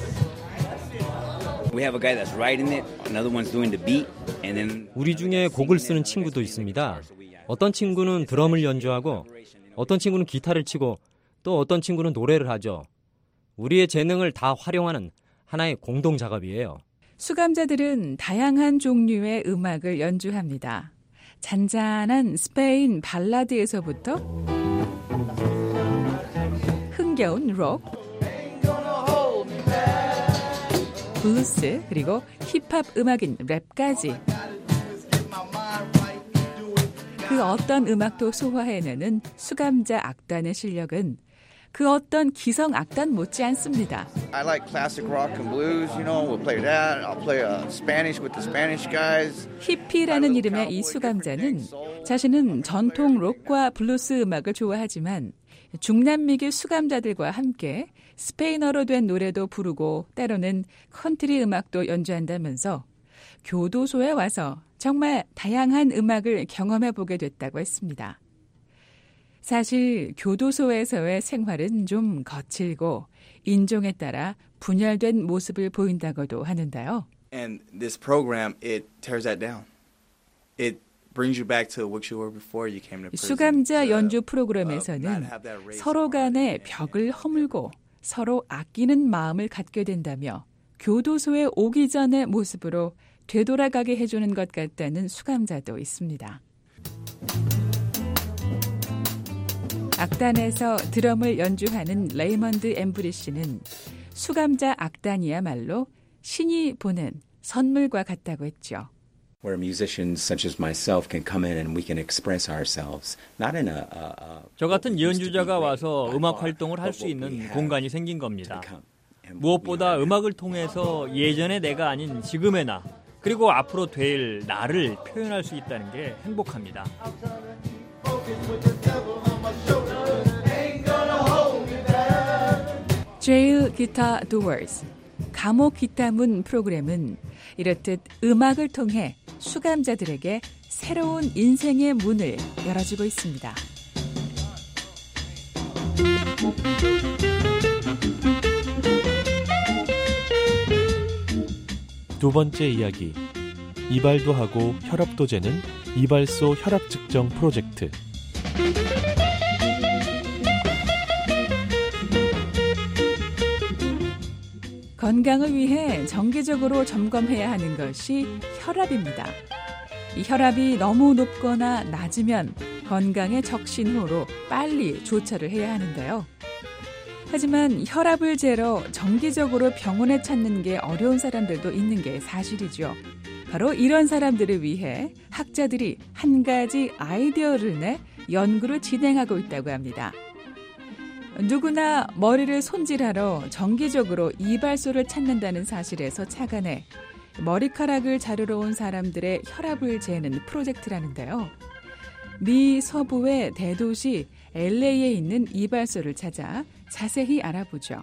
우리 중에 곡을 쓰는 친구도 있습니다. 어떤 친구는 드럼을 연주하고 어떤 친구는 기타를 치고 또 어떤 친구는 노래를 하죠. 우리의 재능을 다 활용하는 하나의 공동 작업이에요. 수감자들은 다양한 종류의 음악을 연주합니다. 잔잔한 스페인 발라드에서부터 흥겨운 록, 블루스, 그리고 힙합 음악인 랩까지 그 어떤 음악도 소화해내는 수감자 악단의 실력은 그 어떤 기성 악단 못지 않습니다. I like classic rock and blues, you know, we'll play that. I'll play Spanish with the Spanish guys. 히피라는 이름의 이 수감자는 자신은 전통 록과 블루스 음악을 좋아하지만 중남미계 수감자들과 함께 스페인어로 된 노래도 부르고 때로는 컨트리 음악도 연주한다면서 교도소에 와서 정말 다양한 음악을 경험해보게 됐다고 했습니다. 사실 교도소에서의 생활은 좀 거칠고 인종에 따라 분열된 모습을 보인다고도 하는데요. And this program, it tears that down. It brings you back to what you were before you came to prison. 수감자 연주 프로그램에서는 서로 간의 벽을 허물고 서로 아끼는 마음을 갖게 된다며 교도소에 오기 전의 모습으로 되돌아가게 해주는 것 같다는 수감자도 있습니다. 악단에서 드럼을 연주하는 레이먼드 엠브리시는 수감자 악단이야말로 신이 보낸 선물과 같다고 했죠. Where musicians such as myself can come in and we can express ourselves, not in a 저 같은 연주자가 와서 음악 활동을 할 수 있는 공간이 생긴 겁니다. 무엇보다 음악을 통해서 예전의 내가 아닌 지금의 나, 그리고 앞으로 될 나를 표현할 수 있다는 게 행복합니다. 제일 기타 도어스, 감옥 기타문 프로그램은 이렇듯 음악을 통해 수감자들에게 새로운 인생의 문을 열어주고 있습니다. 두 번째 이야기. 이발도 하고 혈압도 재는 이발소 혈압 측정 프로젝트. 건강을 위해 정기적으로 점검해야 하는 것이 혈압입니다. 이 혈압이 너무 높거나 낮으면 건강의 적신호로 빨리 조처를 해야 하는데요. 하지만 혈압을 재러 정기적으로 병원에 찾는 게 어려운 사람들도 있는 게 사실이죠. 바로 이런 사람들을 위해 학자들이 한 가지 아이디어를 내 연구를 진행하고 있다고 합니다. 누구나 머리를 손질하러 정기적으로 이발소를 찾는다는 사실에서 착안해 머리카락을 자르러 온 사람들의 혈압을 재는 프로젝트라는데요. 미 서부의 대도시 LA에 있는 이발소를 찾아 자세히 알아보죠.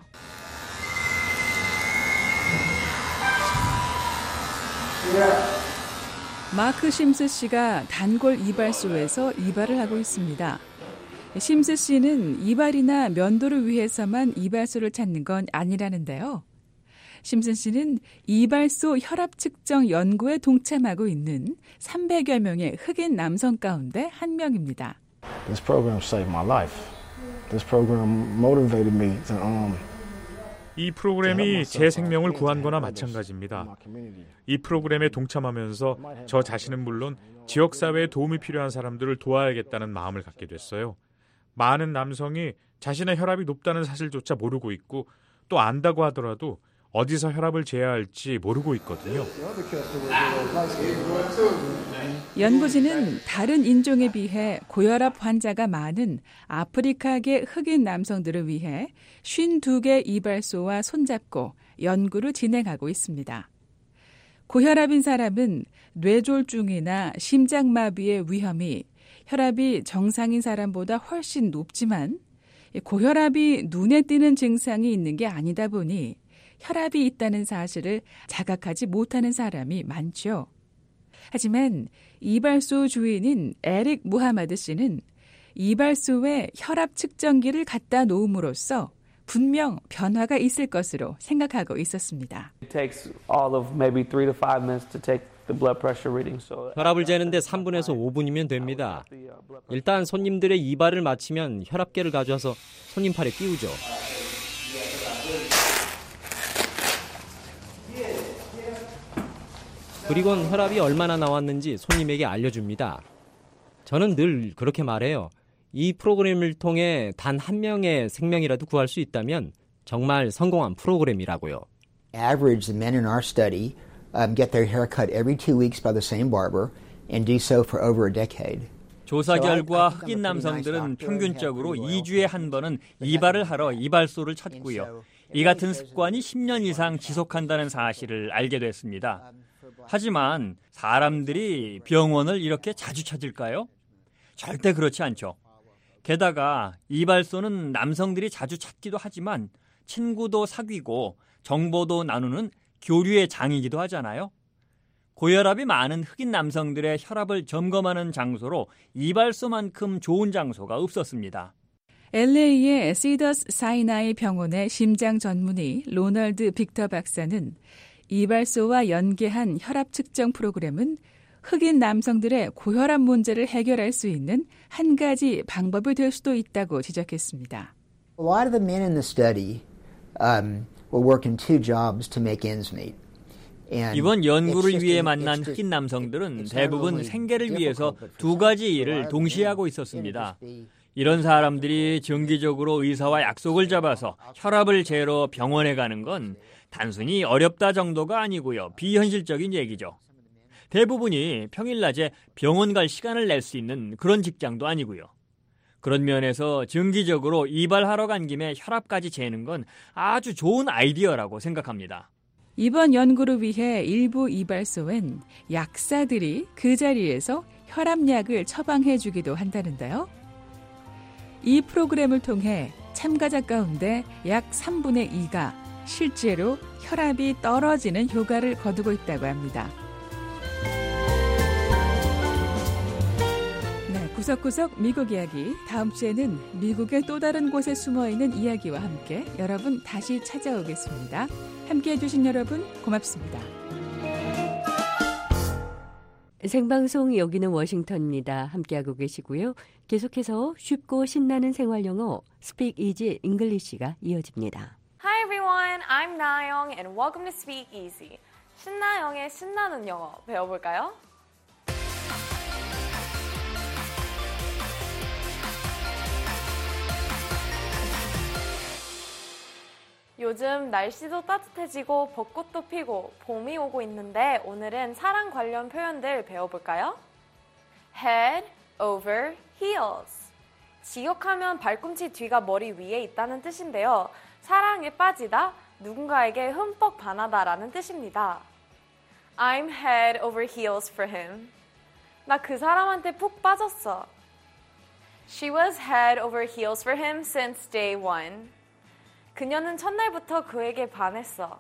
마크 심스 씨가 단골 이발소에서 이발을 하고 있습니다. 심스 씨는 이발이나 면도를 위해서만 이발소를 찾는 건 아니라는데요. 심슨 씨는 이발소 혈압 측정 연구에 동참하고 있는 300여 명의 흑인 남성 가운데 한 명입니다. This program saved my life. This program motivated me to 이 프로그램이 제 생명을 구한 거나 마찬가지입니다. 이 프로그램에 동참하면서 저 자신은 물론 지역사회에 도움이 필요한 사람들을 도와야겠다는 마음을 갖게 됐어요. 많은 남성이 자신의 혈압이 높다는 사실조차 모르고 있고 또 안다고 하더라도 어디서 혈압을 재야 할지 모르고 있거든요. 연구진은 다른 인종에 비해 고혈압 환자가 많은 아프리카계 흑인 남성들을 위해 52개 이발소와 손잡고 연구를 진행하고 있습니다. 고혈압인 사람은 뇌졸중이나 심장마비의 위험이 혈압이 정상인 사람보다 훨씬 높지만 고혈압이 눈에 띄는 증상이 있는 게 아니다 보니 혈압이 있다는 사실을 자각하지 못하는 사람이 많죠. 하지만 이발소 주인인 에릭 무하마드 씨는 이발소에 혈압 측정기를 갖다 놓음으로써 분명 변화가 있을 것으로 생각하고 있었습니다. 혈압을 재는데 3분에서 5분이면 됩니다. 일단 손님들의 이발을 마치면 혈압계를 가져와서 손님 팔에 끼우죠. 그리고는 혈압이 얼마나 나왔는지 손님에게 알려줍니다. 저는 늘 그렇게 말해요. 이 프로그램을 통해 단 한 명의 생명이라도 구할 수 있다면 정말 성공한 프로그램이라고요. Average, the men in our study get their hair cut every 2 weeks by the same barber and do so for over a decade. 조사 결과 흑인 남성들은 평균적으로 2주에 한 번은 이발을 하러 이발소를 찾고요. 이 같은 습관이 10년 이상 지속한다는 사실을 알게 됐습니다. 하지만 사람들이 병원을 이렇게 자주 찾을까요? 절대 그렇지 않죠. 게다가 이발소는 남성들이 자주 찾기도 하지만 친구도 사귀고 정보도 나누는 교류의 장이기도 하잖아요. 고혈압이 많은 흑인 남성들의 혈압을 점검하는 장소로 이발소만큼 좋은 장소가 없었습니다. LA의 시더스 사이나이 병원의 심장 전문의 로널드 빅터 박사는 이발소와 연계한 혈압 측정 프로그램은 흑인 남성들의 고혈압 문제를 해결할 수 있는 한 가지 방법이 될 수도 있다고 지적했습니다. A lot of the men in the study were working 2 jobs to make ends meet. 이번 연구를 위해 만난 흑인 남성들은 대부분 생계를 위해서 2가지 일을 동시에 하고 있었습니다. 이런 사람들이 정기적으로 의사와 약속을 잡아서 혈압을 재러 병원에 가는 건 단순히 어렵다 정도가 아니고요. 비현실적인 얘기죠. 대부분이 평일 낮에 병원 갈 시간을 낼 수 있는 그런 직장도 아니고요. 그런 면에서 정기적으로 이발하러 간 김에 혈압까지 재는 건 아주 좋은 아이디어라고 생각합니다. 이번 연구를 위해 일부 이발소엔 약사들이 그 자리에서 혈압약을 처방해 주기도 한다는데요. 이 프로그램을 통해 참가자 가운데 약 3분의 2가 실제로 혈압이 떨어지는 효과를 거두고 있다고 합니다. 네, 구석구석 미국 이야기. 다음 주에는 미국의 또 다른 곳에 숨어있는 이야기와 함께 여러분 다시 찾아오겠습니다. 함께해 주신 여러분 고맙습니다. 생방송 여기는 워싱턴입니다. 함께하고 계시고요. 계속해서 쉽고 신나는 생활영어 Speak Easy English가 이어집니다. Hi everyone, I'm Nayoung and welcome to Speak Easy. 신나영의 신나는 영어 배워볼까요? 요즘 날씨도 따뜻해지고 벚꽃도 피고 봄이 오고 있는데 오늘은 사랑 관련 표현들 배워볼까요? Head over heels. 직역하면 발꿈치 뒤가 머리 위에 있다는 뜻인데요. 사랑에 빠지다, 누군가에게 흠뻑 반하다라는 뜻입니다. I'm head over heels for him. 나 그 사람한테 푹 빠졌어. She was head over heels for him since day one. 그녀는 첫날부터 그에게 반했어.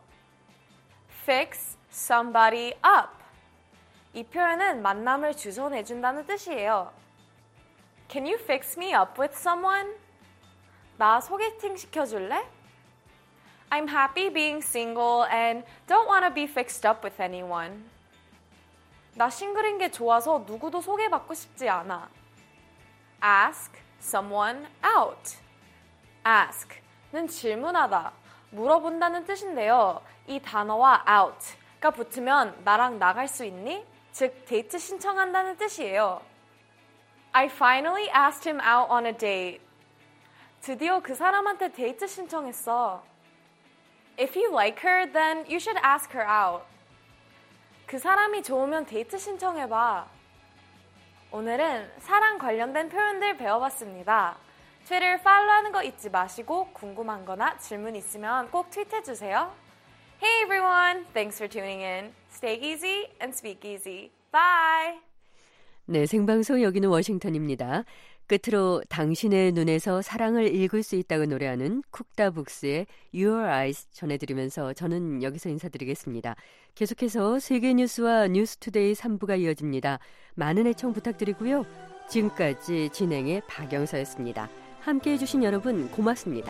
Fix somebody up. 이 표현은 만남을 주선해준다는 뜻이에요. Can you fix me up with someone? 나 소개팅 시켜줄래? I'm happy being single and don't want to be fixed up with anyone. 나 싱글인 게 좋아서 누구도 소개받고 싶지 않아. Ask someone out. Ask 는 질문하다, 물어본다는 뜻인데요. 이 단어와 out가 붙으면 나랑 나갈 수 있니? 즉 데이트 신청한다는 뜻이에요. I finally asked him out on a date. 드디어 그 사람한테 데이트 신청했어. If you like her, then you should ask her out. 그 사람이 좋으면 데이트 신청해봐. 오늘은 사랑 관련된 표현들 배워봤습니다. 트위터 팔로우하는 거 잊지 마시고 궁금한 거나 질문 있으면 꼭 트윗해주세요. Hey everyone, thanks for tuning in. Stay easy and speak easy. Bye! 네, 생방송 여기는 워싱턴입니다. 끝으로 당신의 눈에서 사랑을 읽을 수 있다고 노래하는 쿡다북스의 Your Eyes 전해드리면서 저는 여기서 인사드리겠습니다. 계속해서 세계 뉴스와 뉴스투데이 3부가 이어집니다. 많은 애청 부탁드리고요. 지금까지 진행의 박영서였습니다. 함께해 주신 여러분 고맙습니다.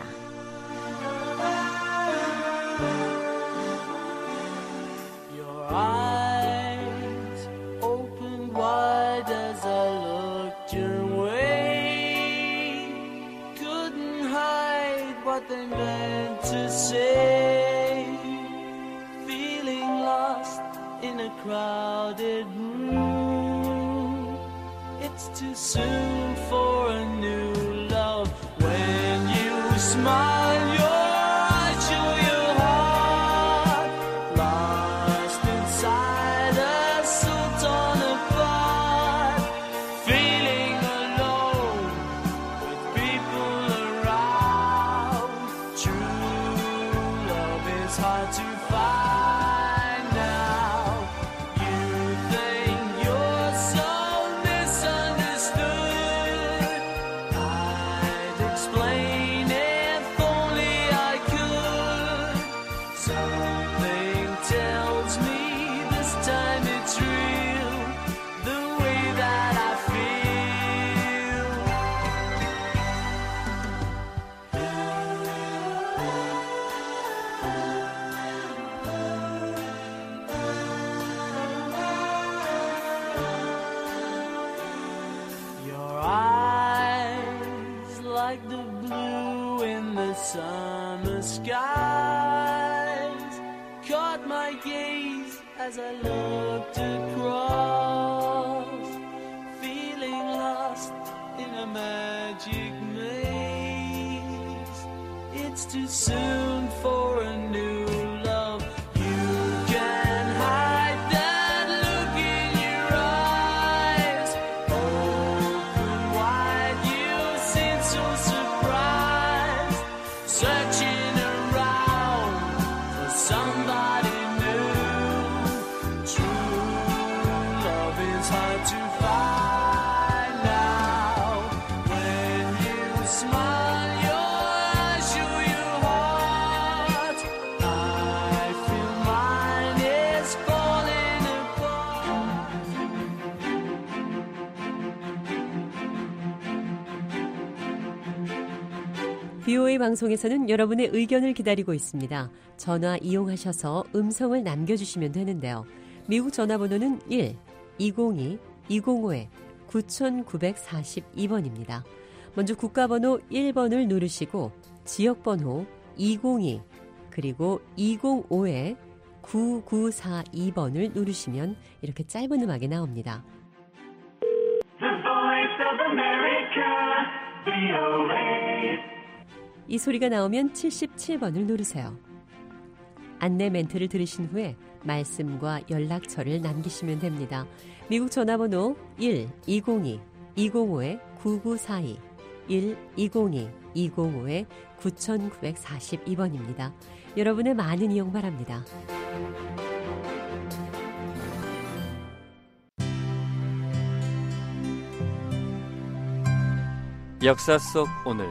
Your eyes opened wide as I looked your way. Couldn't hide what they meant to say. Feeling lost in a crowded room. It's too soon for a new love. When you smile, your eyes show your heart. Lost inside a soul torn apart. Feeling alone with people around. True love is hard to find now. You think you're so misunderstood. I'd explain if only I could. Something tells me this time it's real, the way that I feel. Your eyes like the blue in the summer skies caught my gaze as I looked across, feeling lost in a magic maze. It's too soon for a new love. You can hide that look in your eyes. Open wide, you seem so surprised, searching around for somebody new. True love is hard to find now. When you smile, your eyes show your heart. VOA 방송에서는 여러분의 의견을 기다리고 있습니다. 전화 이용하셔서 음성을 남겨주시면 되는데요. 미국 전화번호는 1-202-205-9942번입니다. 먼저 국가번호 1번을 누르시고 지역번호 202 그리고 205-9942번을 누르시면 이렇게 짧은 음악이 나옵니다. 이 소리가 나오면 77번을 누르세요. 안내 멘트를 들으신 후에 말씀과 연락처를 남기시면 됩니다. 미국 전화번호 1-202-205-9942 1-202-205-9942번입니다. 여러분의 많은 이용 바랍니다. 역사 속 오늘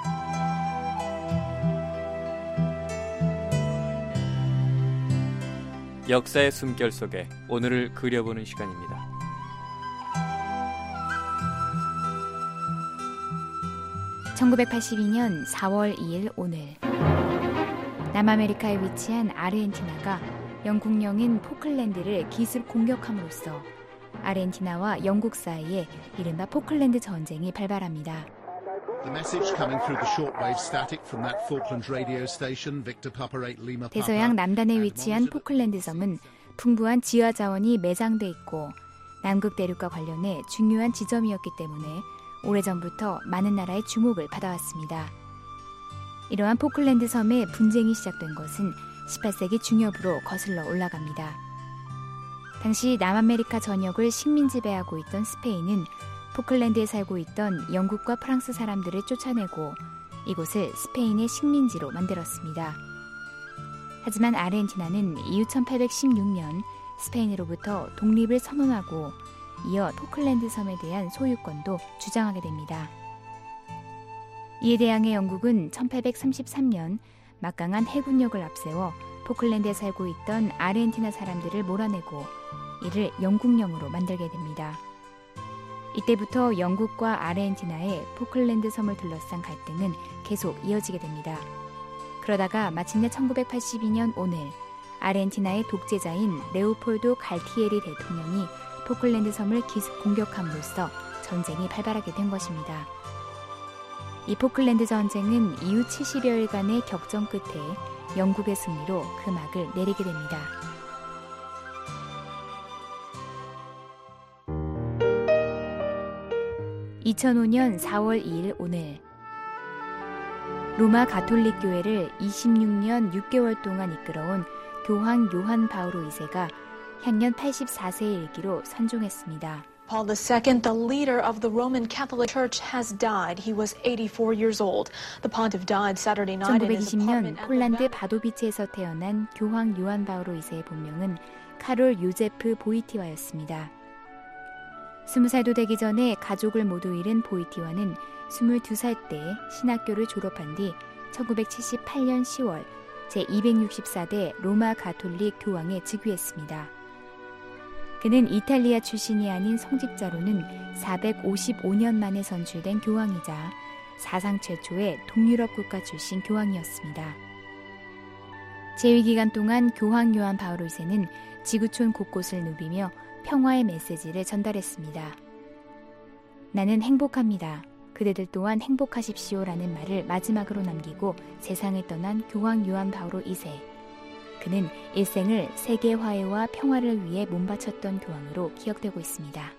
역사의 숨결 속에 오늘을 그려보는 시간입니다. (1982년 4월 2일) 오늘 남아메리카에 위치한 아르헨티나가 영국령인 포클랜드를 기습 공격함으로써 아르헨티나와 영국 사이에 이른바 포클랜드 전쟁이 발발합니다. 대서양 남단에 위치한 포클랜드 섬은 풍부한 지하 자원이 매장돼 있고 남극 대륙과 관련해 중요한 지점이었기 때문에 오래전부터 많은 나라의 주목을 받아왔습니다. 이러한 포클랜드 섬의 분쟁이 시작된 것은 18세기 중엽으로 거슬러 올라갑니다. 당시 남아메리카 전역을 식민 지배하고 있던 스페인은 포클랜드에 살고 있던 영국과 프랑스 사람들을 쫓아내고 이곳을 스페인의 식민지로 만들었습니다. 하지만 아르헨티나는 이후 1816년 스페인으로부터 독립을 선언하고 이어 포클랜드 섬에 대한 소유권도 주장하게 됩니다. 이에 대항해 영국은 1833년 막강한 해군력을 앞세워 포클랜드에 살고 있던 아르헨티나 사람들을 몰아내고 이를 영국령으로 만들게 됩니다. 이때부터 영국과 아르헨티나의 포클랜드 섬을 둘러싼 갈등은 계속 이어지게 됩니다. 그러다가 마침내 1982년 오늘 아르헨티나의 독재자인 레오폴도 갈티에리 대통령이 포클랜드 섬을 기습 공격함으로써 전쟁이 발발하게 된 것입니다. 이 포클랜드 전쟁은 이후 70여일간의 격전 끝에 영국의 승리로 그 막을 내리게 됩니다. (2005년 4월 2일) 오늘 로마 가톨릭 교회를 26년 6개월 동안 이끌어온 교황 요한 바오로 2세가 향년 84세의 일기로 선종했습니다. Paul II, the leader of the Roman Catholic Church, has died. He was 84 years old. The pontiff died Saturday night in his apartment. 1920년 폴란드 바도비치에서 태어난 교황 요한 바오로 2세의 본명은 카롤 요제프 보이티와였습니다. 20살도 되기 전에 가족을 모두 잃은 보이티와는 22살 때 신학교를 졸업한 뒤 1978년 10월 제264대 로마 가톨릭 교황에 즉위했습니다. 그는 이탈리아 출신이 아닌 성직자로는 455년 만에 선출된 교황이자 사상 최초의 동유럽 국가 출신 교황이었습니다. 재위 기간 동안 교황 요한 바오로 2세는 지구촌 곳곳을 누비며 평화의 메시지를 전달했습니다. 나는 행복합니다. 그대들 또한 행복하십시오라는 말을 마지막으로 남기고 세상을 떠난 교황 요한 바오로 2세. 그는 일생을 세계 화해와 평화를 위해 몸바쳤던 교황으로 기억되고 있습니다.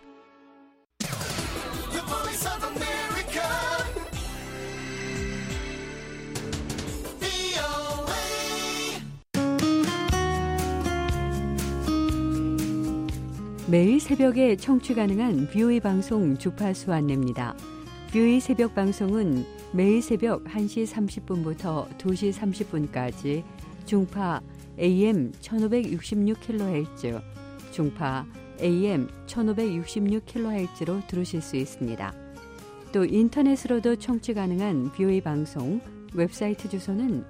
매일 새벽에 청취 가능한 VOA 방송 주파수 안내입니다. VOA 새벽 방송은 매일 새벽 1시 30분부터 2시 30분까지 중파 AM 1566kHz, 중파 AM 1566kHz로 들으실 수 있습니다. 또 인터넷으로도 청취 가능한 VOA 방송 웹사이트 주소는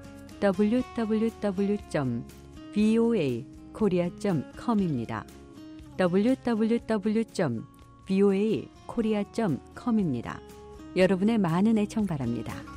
www.voakorea.com입니다. www.voakorea.com입니다. 여러분의 많은 애청 바랍니다.